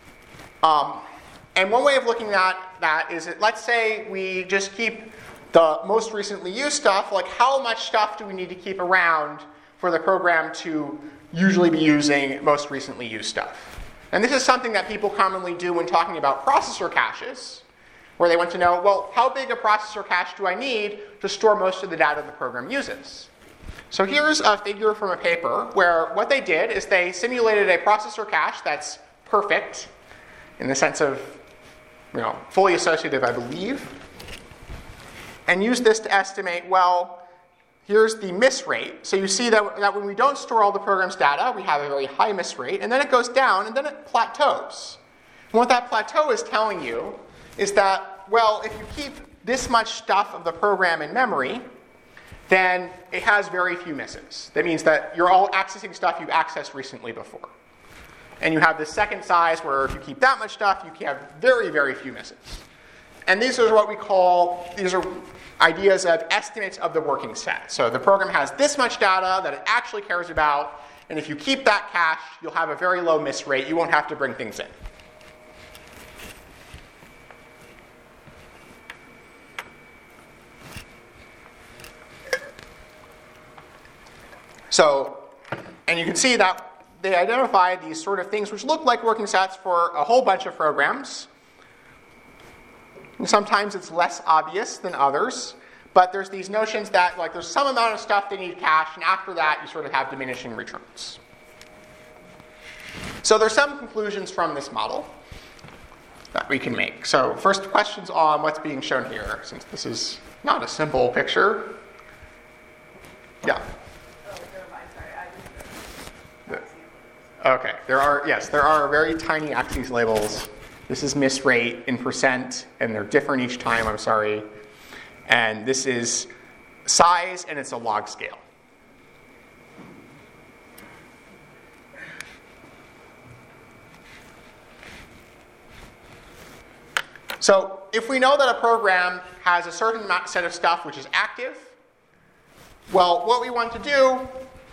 And one way of looking at that is that, let's say we just keep the most recently used stuff, like how much stuff do we need to keep around for the program to usually be using most recently used stuff? And this is something that people commonly do when talking about processor caches, where they want to know, well, how big a processor cache do I need to store most of the data the program uses? So here's a figure from a paper where what they did is they simulated a processor cache that's perfect in the sense of, fully associative, I believe, and used this to estimate, well, here's the miss rate. So you see that when we don't store all the program's data, we have a very high miss rate, and then it goes down, and then it plateaus. And what that plateau is telling you is that, well, if you keep this much stuff of the program in memory, then it has very few misses. That means that you're all accessing stuff you've accessed recently before. And you have this second size where if you keep that much stuff, you can have very, very few misses. And these are what we call, these are ideas of estimates of the working set. So the program has this much data that it actually cares about, and if you keep that cache, you'll have a very low miss rate. You won't have to bring things in. So, and you can see that they identified these sort of things which look like working sets for a whole bunch of programs. And sometimes it's less obvious than others, but there's these notions that there's some amount of stuff they need cache, and after that you sort of have diminishing returns. So there's some conclusions from this model that we can make. So first, questions on what's being shown here, since this is not a simple picture. Yeah. Okay, there are very tiny axes labels. This is miss rate in percent, and they're different each time, I'm sorry. And this is size, and it's a log scale. So if we know that a program has a certain set of stuff which is active, well, what we want to do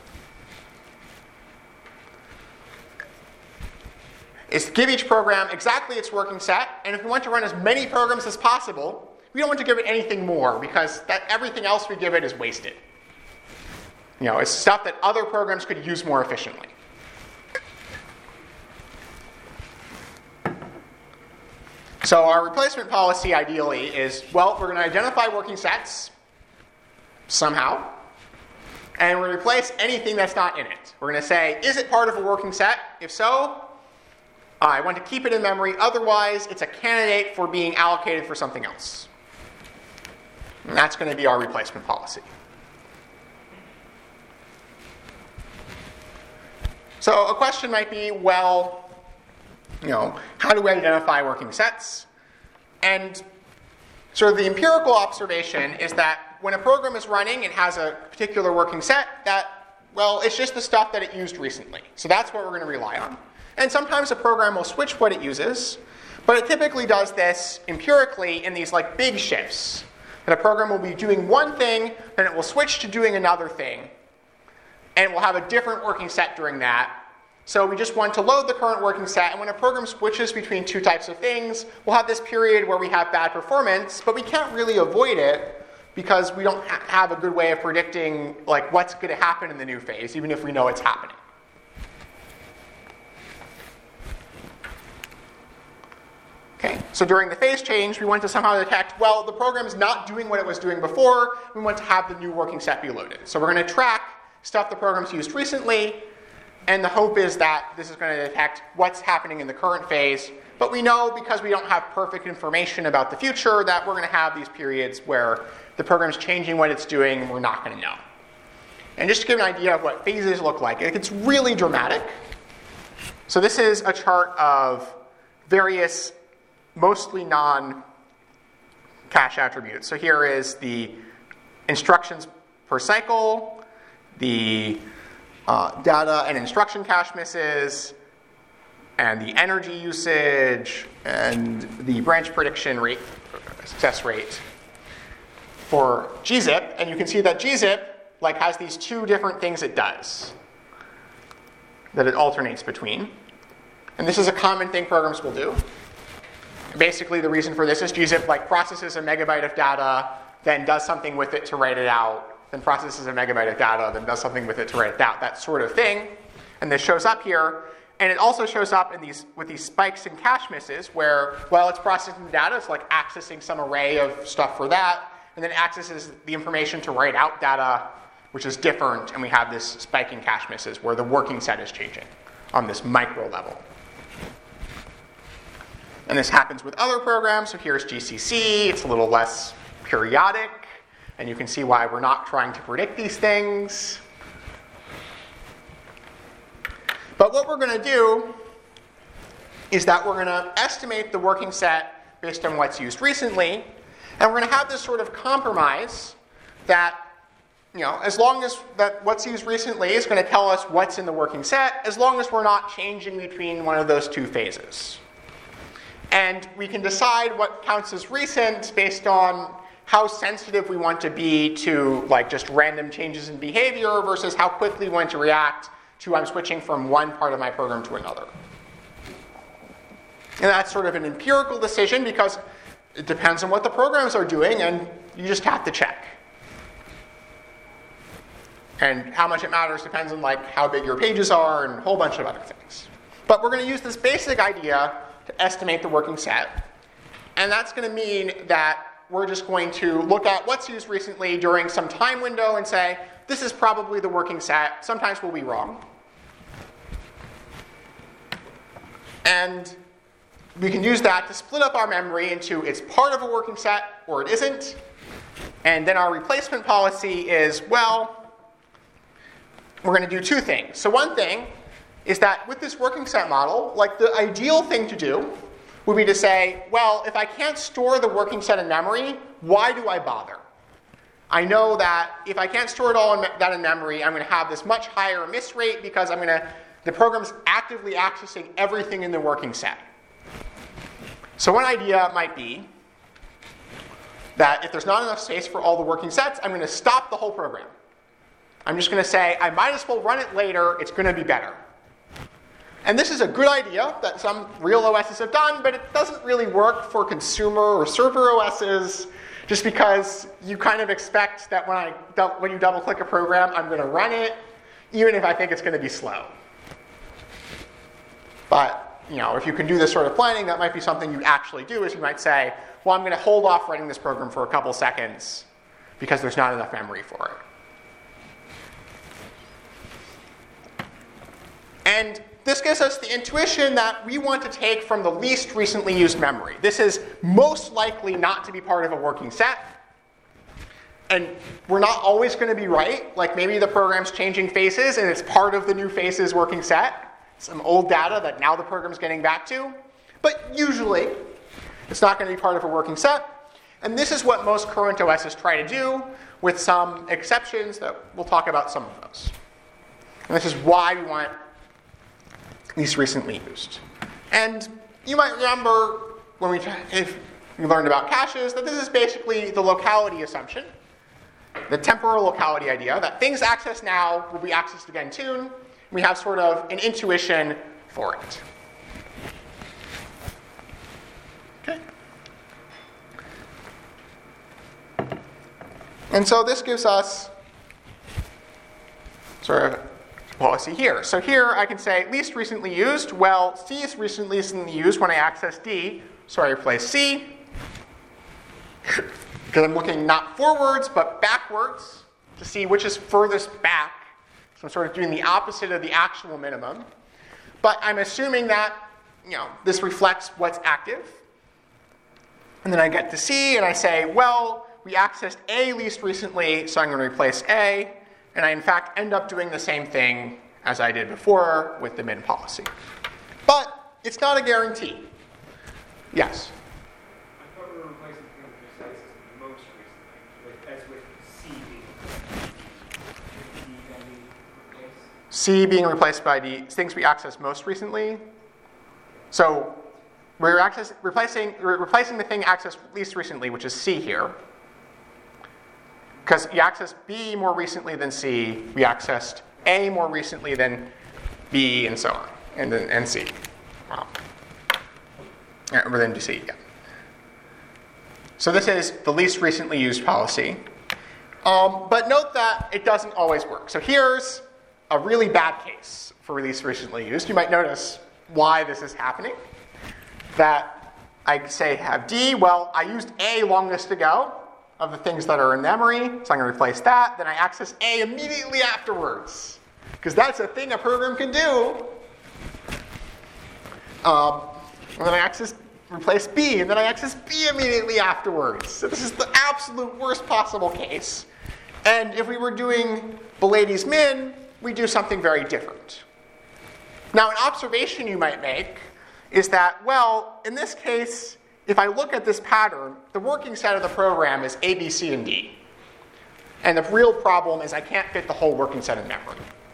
is give each program exactly its working set, and if we want to run as many programs as possible, we don't want to give it anything more, because everything else we give it is wasted. It's stuff that other programs could use more efficiently. So our replacement policy, ideally, is, well, we're going to identify working sets somehow, and we're going to replace anything that's not in it. We're going to say, is it part of a working set? If so, I want to keep it in memory. Otherwise, it's a candidate for being allocated for something else. And that's going to be our replacement policy. So a question might be, well, how do we identify working sets? And sort of the empirical observation is that when a program is running and has a particular working set, it's just the stuff that it used recently. So that's what we're going to rely on. And sometimes a program will switch what it uses, but it typically does this empirically in these big shifts. That a program will be doing one thing, then it will switch to doing another thing, and it will have a different working set during that. So we just want to load the current working set, and when a program switches between two types of things, we'll have this period where we have bad performance, but we can't really avoid it because we don't have a good way of predicting what's going to happen in the new phase, even if we know it's happening. Okay, so during the phase change, we want to somehow detect, well, the program is not doing what it was doing before. We want to have the new working set be loaded. So we're going to track stuff the program's used recently, and the hope is that this is going to detect what's happening in the current phase. But we know, because we don't have perfect information about the future, that we're going to have these periods where the program's changing what it's doing, and we're not going to know. And just to give an idea of what phases look like, it gets really dramatic. So this is a chart of various mostly cache attributes. So here is the instructions per cycle, the data and instruction cache misses, and the energy usage, and the branch prediction rate, success rate for gzip. And you can see that gzip has these two different things it does that it alternates between. And this is a common thing programs will do. Basically, the reason for this is gzip processes a megabyte of data, then does something with it to write it out, then processes a megabyte of data, then does something with it to write it out, that sort of thing. And this shows up here. And it also shows up with these spikes and cache misses where, while it's processing the data, it's accessing some array of stuff for that, and then accesses the information to write out data, which is different, and we have this spike in cache misses where the working set is changing on this micro level. And this happens with other programs. So here's GCC. It's a little less periodic, and you can see why we're not trying to predict these things. But what we're going to do is that we're going to estimate the working set based on what's used recently, and we're going to have this sort of compromise that, as long as that what's used recently is going to tell us what's in the working set, as long as we're not changing between one of those two phases. And we can decide what counts as recent based on how sensitive we want to be to just random changes in behavior versus how quickly we want to react to I'm switching from one part of my program to another. And that's sort of an empirical decision because it depends on what the programs are doing, and you just have to check. And how much it matters depends on how big your pages are and a whole bunch of other things. But we're going to use this basic idea to estimate the working set. And that's going to mean that we're just going to look at what's used recently during some time window and say, this is probably the working set. Sometimes we'll be wrong. And we can use that to split up our memory into it's part of a working set or it isn't. And then our replacement policy is, well, we're going to do two things. So one thing is that with this working set model, the ideal thing to do would be to say, well, if I can't store the working set in memory, why do I bother? I know that if I can't store it all in memory, I'm going to have this much higher miss rate because the program's actively accessing everything in the working set. So one idea might be that if there's not enough space for all the working sets, I'm going to stop the whole program. I'm just going to say, I might as well run it later. It's going to be better. And this is a good idea that some real OSs have done, but it doesn't really work for consumer or server OSs, just because you kind of expect that when you double-click a program, I'm going to run it, even if I think it's going to be slow. But if you can do this sort of planning, that might be something you actually do, is you might say, well, I'm going to hold off running this program for a couple seconds because there's not enough memory for it. And this gives us the intuition that we want to take from the least recently used memory. This is most likely not to be part of a working set. And we're not always going to be right. Maybe the program's changing phases and it's part of the new phases working set. Some old data that now the program's getting back to. But usually, it's not going to be part of a working set. And this is what most current OSs try to do, with some exceptions that we'll talk about some of those. And this is why we want least recently used. And you might remember if you learned about caches, that this is basically the locality assumption, the temporal locality idea, that things accessed now will be accessed again soon. We have sort of an intuition for it. Okay. And so this gives us sort of policy here. So here I can say least recently used. Well, C is recently used when I access D, so I replace C. Because I'm looking not forwards, but backwards to see which is furthest back. So I'm sort of doing the opposite of the actual minimum. But I'm assuming that this reflects what's active. And then I get to C, and I say, well, we accessed A least recently, so I'm going to replace A. And I, in fact, end up doing the same thing as I did before with the min policy. But it's not a guarantee. Yes? I thought we were replacing things with precise C being replaced by D, things we accessed most recently. So we're replacing the thing accessed least recently, which is C here. Because you accessed B more recently than C, we accessed A more recently than B, and so on, and C. Wow. Or then C, yeah. So this is the least recently used policy. But note that it doesn't always work. So here's a really bad case for least recently used. You might notice why this is happening. That I say have D, well, I used A longest ago of the things that are in memory, so I'm going to replace that. Then I access A immediately afterwards, because that's a thing a program can do. And then I replace B, and then I access B immediately afterwards. So this is the absolute worst possible case. And if we were doing Belady's min, we do something very different. Now, an observation you might make is that, well, in this case, if I look at this pattern, the working set of the program is A, B, C, and D. And the real problem is I can't fit the whole working set in memory.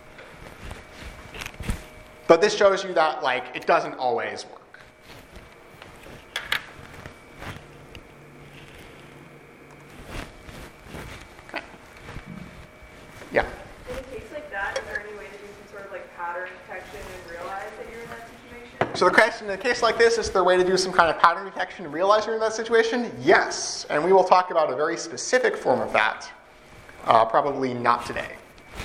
But this shows you that, it doesn't always work. Okay. Yeah? In a case like that, is there any way to do some sort of pattern detection and realize that you're in that situation? So the question in a case like this, is there a way to do some kind of pattern detection and realize you're in that situation? Yes. And we will talk about a very specific form of that, probably not today.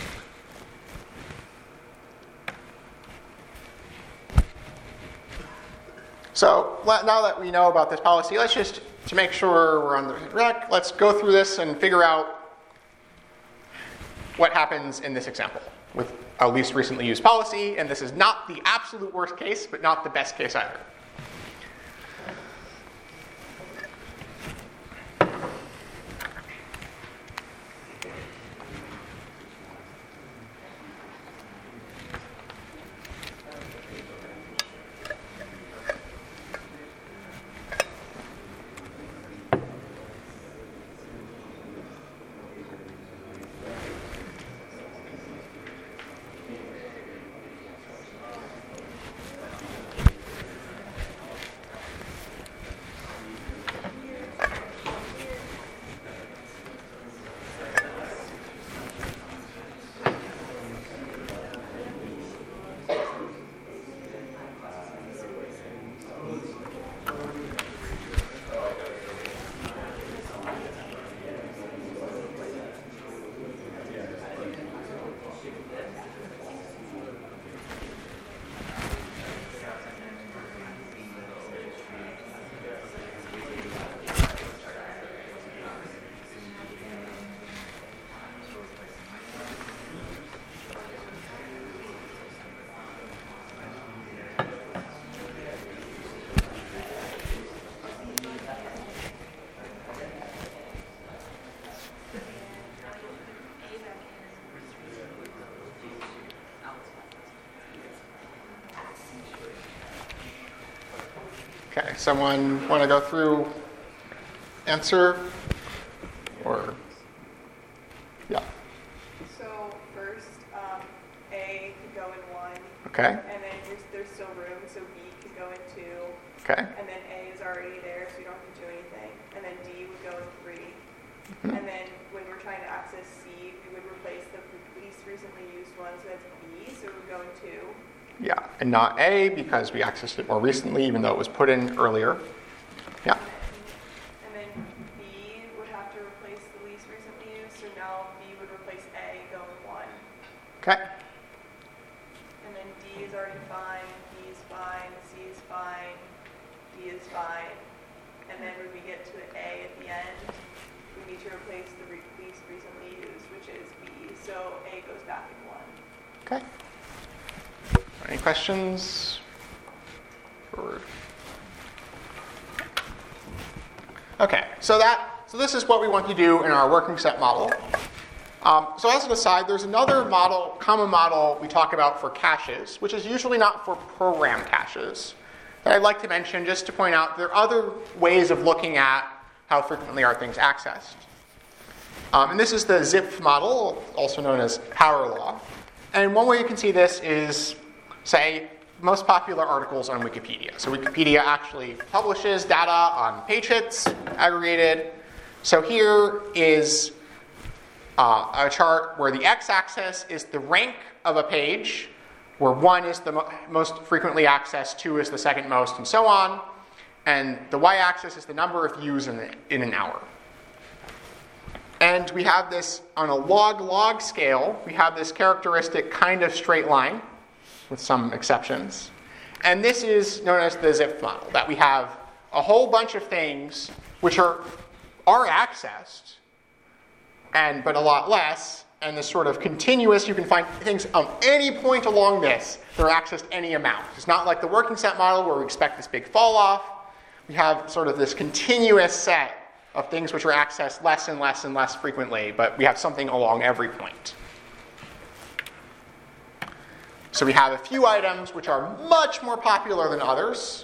So now that we know about this policy, let's just, to make sure we're on the track, let's go through this and figure out what happens in this example with a least recently used policy. And this is not the absolute worst case, but not the best case either. Okay, someone want to go through answer? Or, yeah. So first, A could go in 1. Okay. And then there's still room, so B could go in 2. Okay. And then A is already there, so you don't have to do anything. And then D would go in 3. Mm-hmm. And then when we're trying to access C, we would replace the least recently used one, so that's B, so it would go in 2. Yeah, and not A because we accessed it more recently, even though it was put in earlier. Yeah. And then B would have to replace the least recently used, so now B would replace A, go in 1. Okay. And then D is already fine, B is fine, C is fine, D is fine. And then when we get to A at the end, we need to replace the least recently used, which is B. So A goes back in 1. Okay. Any questions? Okay, so this is what we want to do in our working set model. So as an aside, there's another model, common model we talk about for caches, which is usually not for program caches, that I'd like to mention just to point out there are other ways of looking at how frequently are things accessed. And this is the ZIP model, also known as power law. And one way you can see this is, say, most popular articles on Wikipedia. So Wikipedia actually publishes data on page hits, aggregated. So here is a chart where the x-axis is the rank of a page, where 1 is the most frequently accessed, 2 is the second most, and so on. And the y-axis is the number of views in an hour. And we have this on a log-log scale. We have this characteristic kind of straight line, with some exceptions. And this is known as the Zipf model, that we have a whole bunch of things which are accessed, but a lot less, and this sort of continuous, you can find things on any point along this that are accessed any amount. It's not like the working set model where we expect this big fall off. We have sort of this continuous set of things which are accessed less and less and less frequently, but we have something along every point. So we have a few items which are much more popular than others.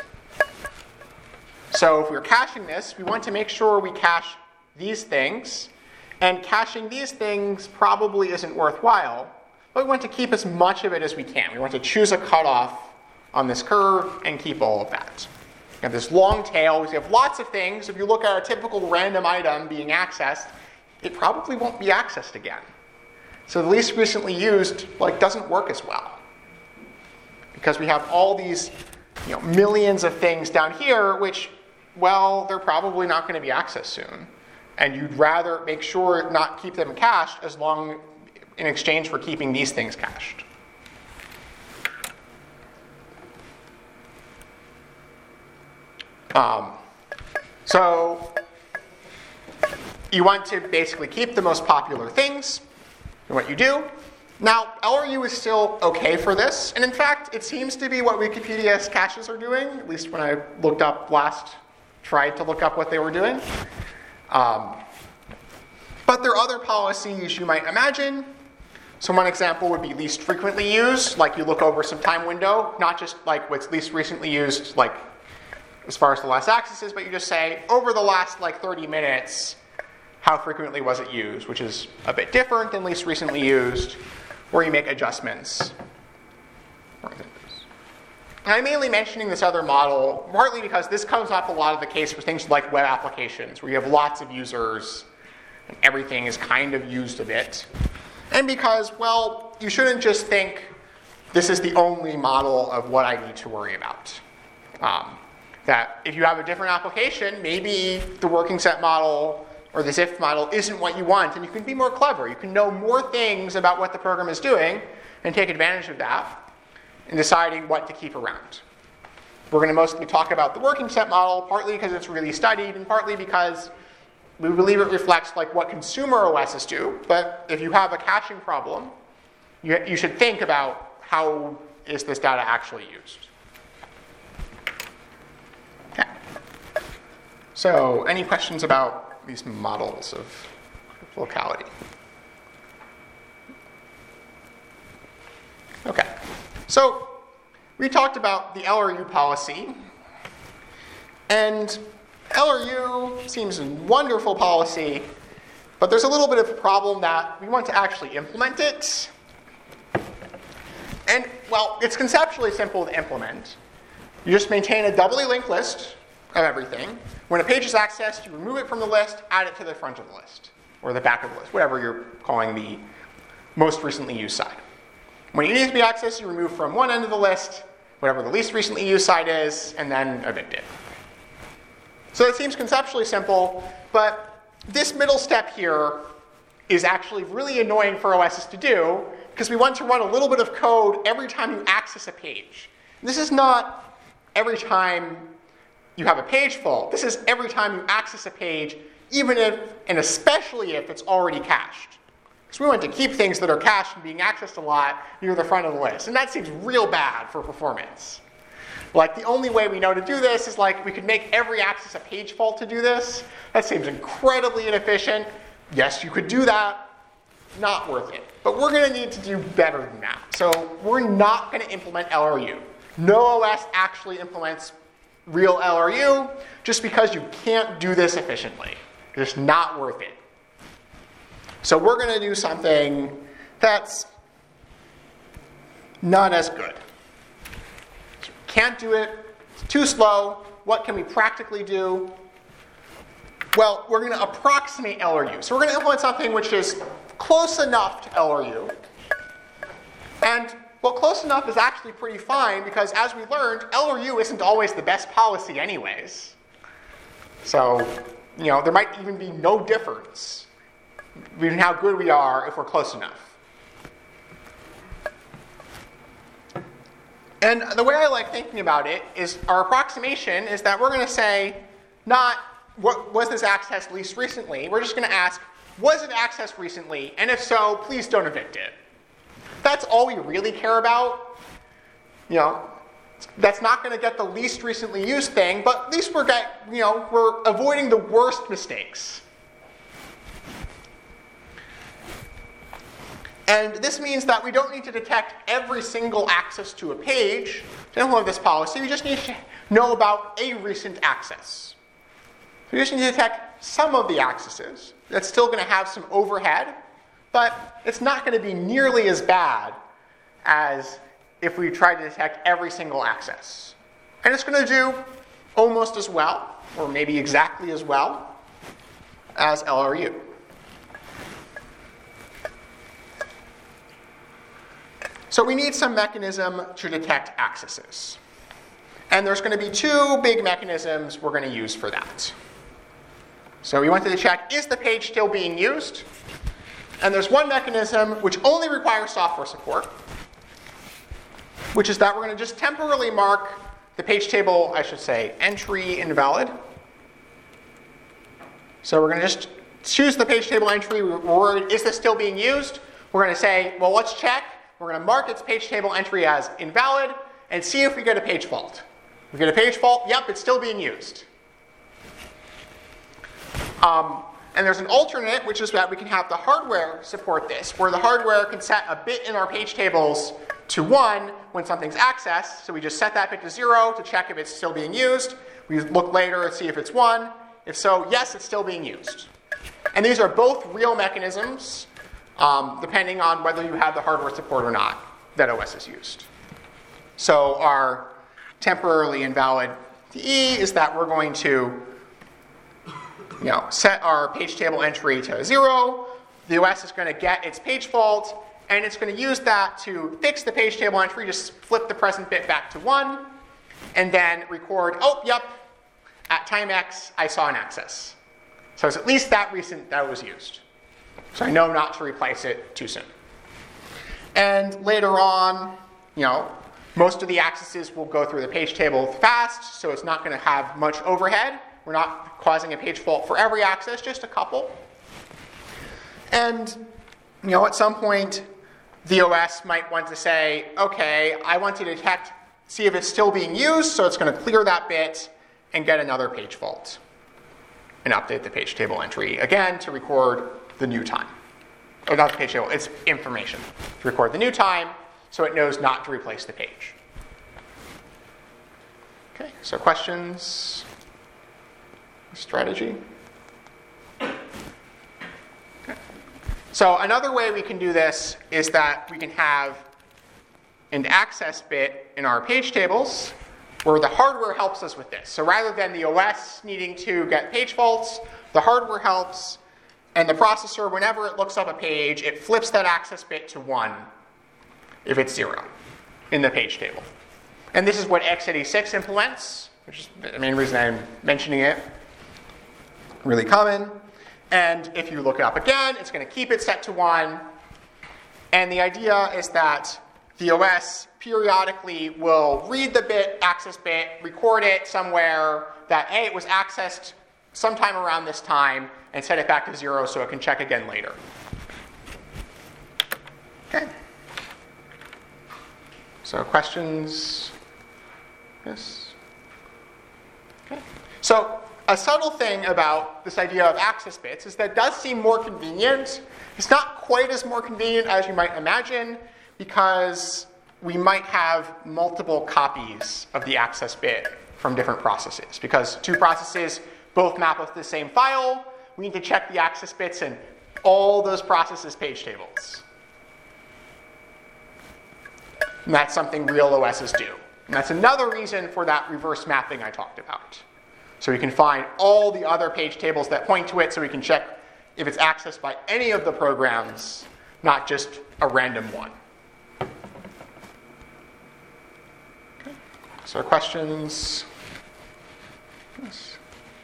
So if we're caching this, we want to make sure we cache these things. And caching these things probably isn't worthwhile, but we want to keep as much of it as we can. We want to choose a cutoff on this curve and keep all of that. We have this long tail. We have lots of things. If you look at a typical random item being accessed, it probably won't be accessed again. So the least recently used doesn't work as well, because we have all these millions of things down here, which, well, they're probably not going to be accessed soon. And you'd rather make sure not keep them cached in exchange for keeping these things cached. So you want to basically keep the most popular things, and what you do. Now, LRU is still okay for this, and in fact, it seems to be what Wikipedia's caches are doing, at least when I tried to look up what they were doing. But there are other policies you might imagine. So one example would be least frequently used, like you look over some time window, not just what's least recently used, as far as the last axis is, but you just say, over the last 30 minutes, how frequently was it used, which is a bit different than least recently used, where you make adjustments. And I'm mainly mentioning this other model, partly because this comes up a lot of the case for things like web applications, where you have lots of users, and everything is kind of used a bit. And because, well, you shouldn't just think this is the only model of what I need to worry about. That if you have a different application, maybe the working set model or the Zipf model isn't what you want, and you can be more clever. You can know more things about what the program is doing and take advantage of that in deciding what to keep around. We're going to mostly talk about the working set model, partly because it's really studied, and partly because we believe it reflects what consumer OSs do. But if you have a caching problem, you should think about how is this data actually used. Okay. So, any questions about these models of locality? Okay. So, we talked about the LRU policy, and LRU seems a wonderful policy, but there's a little bit of a problem that we want to actually implement it. And, well, it's conceptually simple to implement. You just maintain a doubly linked list of everything. When a page is accessed, you remove it from the list, add it to the front of the list, or the back of the list, whatever you're calling the most recently used side. When it needs to be accessed, you remove from one end of the list, whatever the least recently used side is, and then evict it. So it seems conceptually simple, but this middle step here is actually really annoying for OSs to do, because we want to run a little bit of code every time you access a page. This is not every time you have a page full. This is every time you access a page, even if, and especially if it's already cached. Because we want to keep things that are cached and being accessed a lot near the front of the list. And that seems real bad for performance. The only way we know to do this is we could make every access a page fault to do this. That seems incredibly inefficient. Yes, you could do that. Not worth it. But we're going to need to do better than that. So we're not going to implement LRU. No OS actually implements real LRU just because you can't do this efficiently. It's just not worth it. So we're going to do something that's not as good. Can't do it, it's too slow. What can we practically do? Well, we're going to approximate LRU. So we're going to implement something which is close enough to LRU. And well, close enough is actually pretty fine because as we learned, LRU isn't always the best policy anyways. So, there might even be no difference between how good we are if we're close enough. And the way I like thinking about it is our approximation is that we're going to say not what was this accessed least recently. We're just going to ask, was it accessed recently? And if so, please don't evict it. That's all we really care about. That's not going to get the least recently used thing, but at least we're avoiding the worst mistakes. And this means that we don't need to detect every single access to a page to implement this policy. We just need to know about a recent access. We just need to detect some of the accesses. That's still going to have some overhead, but it's not going to be nearly as bad as if we tried to detect every single access. And it's going to do almost as well, or maybe exactly as well, as LRU. So we need some mechanism to detect accesses. And there's going to be two big mechanisms we're going to use for that. So we wanted to check, is the page still being used? And there's one mechanism which only requires software support, which is that we're going to just temporarily mark the page table, entry invalid. So we're going to just choose the page table entry. Is this still being used? We're going to say, well, let's check. We're going to mark its page table entry as invalid and see if we get a page fault. If we get a page fault, yep, it's still being used. And there's an alternate, which is that we can have the hardware support this, where the hardware can set a bit in our page tables to 1 when something's accessed. So we just set that bit to 0 to check if it's still being used. We look later and see if it's 1. If so, yes, it's still being used. And these are both real mechanisms, depending on whether you have the hardware support or not that OS is used. So our temporarily invalid DE is that we're going to set our page table entry to 0. The OS is going to get its page fault, and it's going to use that to fix the page table entry, just flip the present bit back to 1, and then record, at time X, I saw an access. So it's at least that recent that was used. So I know not to replace it too soon. And later on, most of the accesses will go through the page table fast, so it's not going to have much overhead. We're not causing a page fault for every access, just a couple. And, at some point, the OS might want to say, okay, I want to detect, see if it's still being used, so it's going to clear that bit and get another page fault and update the page table entry again to record the new time. Or not the page table, it's information. To record the new time so it knows not to replace the page. Okay, so questions? Strategy? Okay. So another way we can do this is that we can have an access bit in our page tables where the hardware helps us with this. So rather than the OS needing to get page faults, the hardware helps, and the processor, whenever it looks up a page, it flips that access bit to 1 if it's 0 in the page table. And this is what x86 implements, which is the main reason I'm mentioning it. Really common. And if you look it up again, it's going to keep it set to 1. And the idea is that the OS periodically will read the bit, access bit, record it somewhere that, hey, it was accessed sometime around this time, and set it back to 0 so it can check again later. Okay. So questions? Yes? Okay. So a subtle thing about this idea of access bits is that it does seem more convenient. It's not quite as more convenient as you might imagine because we might have multiple copies of the access bit from different processes. Because two processes both map with the same file, we need to check the access bits in all those processes' page tables. And that's something real OSs do. And that's another reason for that reverse mapping I talked about. So we can find all the other page tables that point to it, so we can check if it's accessed by any of the programs, not just a random one. Okay. So questions? Yes.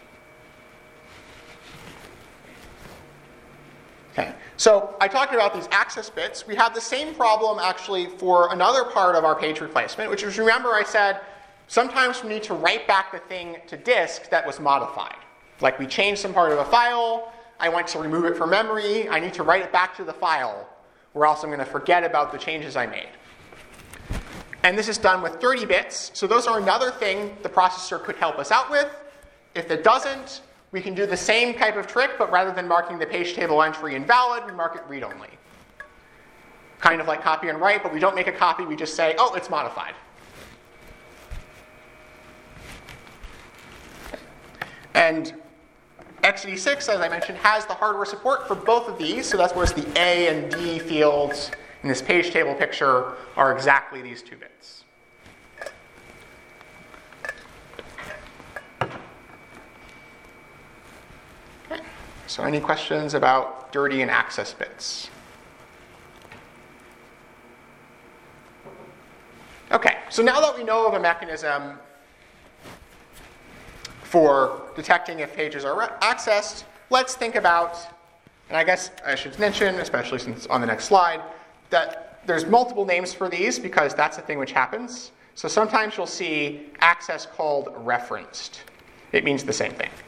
Okay. So I talked about these access bits. We have the same problem actually for another part of our page replacement, which is, remember I said, sometimes we need to write back the thing to disk that was modified. Like we changed some part of a file, I want to remove it from memory, I need to write it back to the file, or else I'm going to forget about the changes I made. And this is done with 30 bits, so those are another thing the processor could help us out with. If it doesn't, we can do the same type of trick, but rather than marking the page table entry invalid, we mark it read-only. Kind of like copy and write, but we don't make a copy, we just say, oh, it's modified. And x86, as I mentioned, has the hardware support for both of these, so that's where the A and D fields in this page table picture are exactly these 2 bits. Okay. So any questions about dirty and access bits? Okay, so now that we know of a mechanism for detecting if pages are accessed, let's think about, and I guess I should mention, especially since on the next slide, that there's multiple names for these because that's the thing which happens. So sometimes you'll see access called referenced. It means the same thing.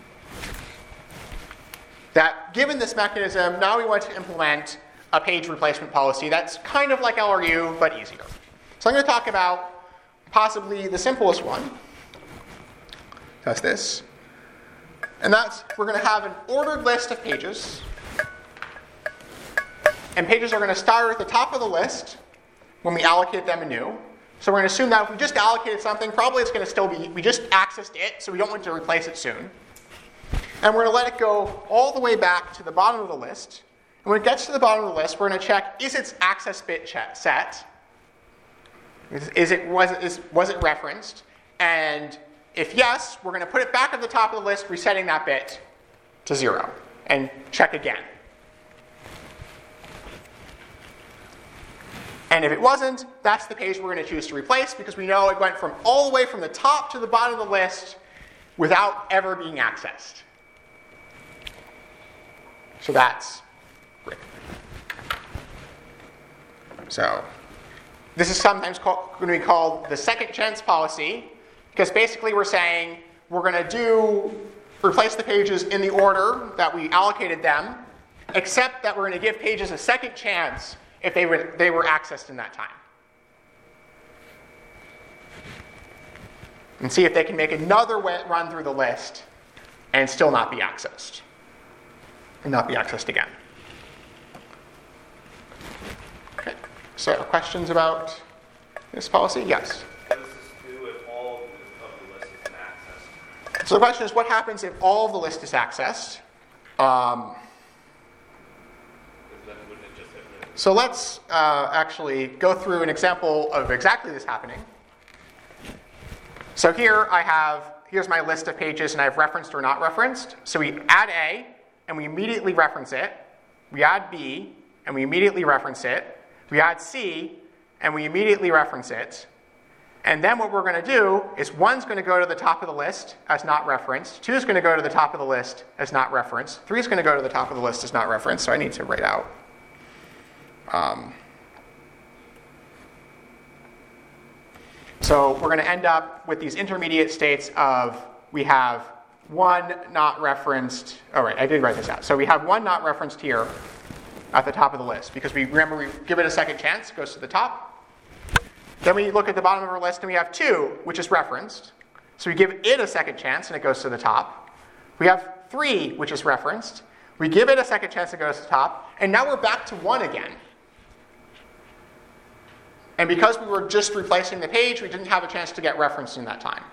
That given this mechanism, now we want to implement a page replacement policy that's kind of like LRU, but easier. So I'm going to talk about possibly the simplest one. That's this. And that's, we're going to have an ordered list of pages. And pages are going to start at the top of the list when we allocate them anew. So we're going to assume that if we just allocated something, probably it's going to still be, we just accessed it, so we don't want to replace it soon. And we're going to let it go all the way back to the bottom of the list. And when it gets to the bottom of the list, we're going to check, is its access bit set? Was it referenced? And if yes, we're going to put it back at the top of the list, resetting that bit to 0, and check again. And if it wasn't, that's the page we're going to choose to replace because we know it went from all the way from the top to the bottom of the list without ever being accessed. So that's great. So this is sometimes going to be called the second chance policy, because basically we're saying we're going to replace the pages in the order that we allocated them, except that we're going to give pages a second chance if they were accessed in that time. And see if they can make another run through the list and still not be accessed. And not be accessed again. Okay. So questions about this policy? Yes? What does this do if all of the list is accessed? So the question is, what happens if all of the list is accessed? So let's actually go through an example of exactly this happening. So here's my list of pages, and I have referenced or not referenced. So we add A, and we immediately reference it. We add B, and we immediately reference it. We add C, and we immediately reference it. And then what we're going to do is 1's going to go to the top of the list as not referenced. 2 is going to go to the top of the list as not referenced. 3 is going to go to the top of the list as not referenced. So I need to write out. So we're going to end up with these intermediate states of we have 1 not referenced. Oh, right, I did write this out. So we have 1 not referenced here at the top of the list because we give it a second chance, it goes to the top. Then we look at the bottom of our list and we have 2, which is referenced. So we give it a second chance and it goes to the top. We have 3, which is referenced. We give it a second chance and it goes to the top. And now we're back to 1 again. And because we were just replacing the page, we didn't have a chance to get referenced in that time.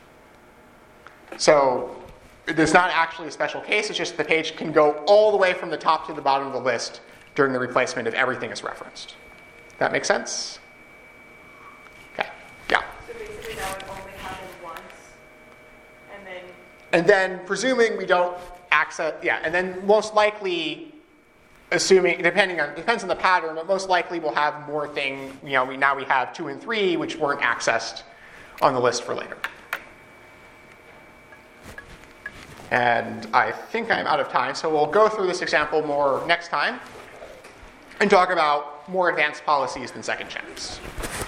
So there's not actually a special case. It's just the page can go all the way from the top to the bottom of the list during the replacement if everything is referenced. That make sense? And then presuming we don't access, and then most likely, assuming, depends on the pattern, but most likely we'll have more now we have 2 and 3, which weren't accessed on the list for later. And I think I'm out of time, so we'll go through this example more next time and talk about more advanced policies than second chance.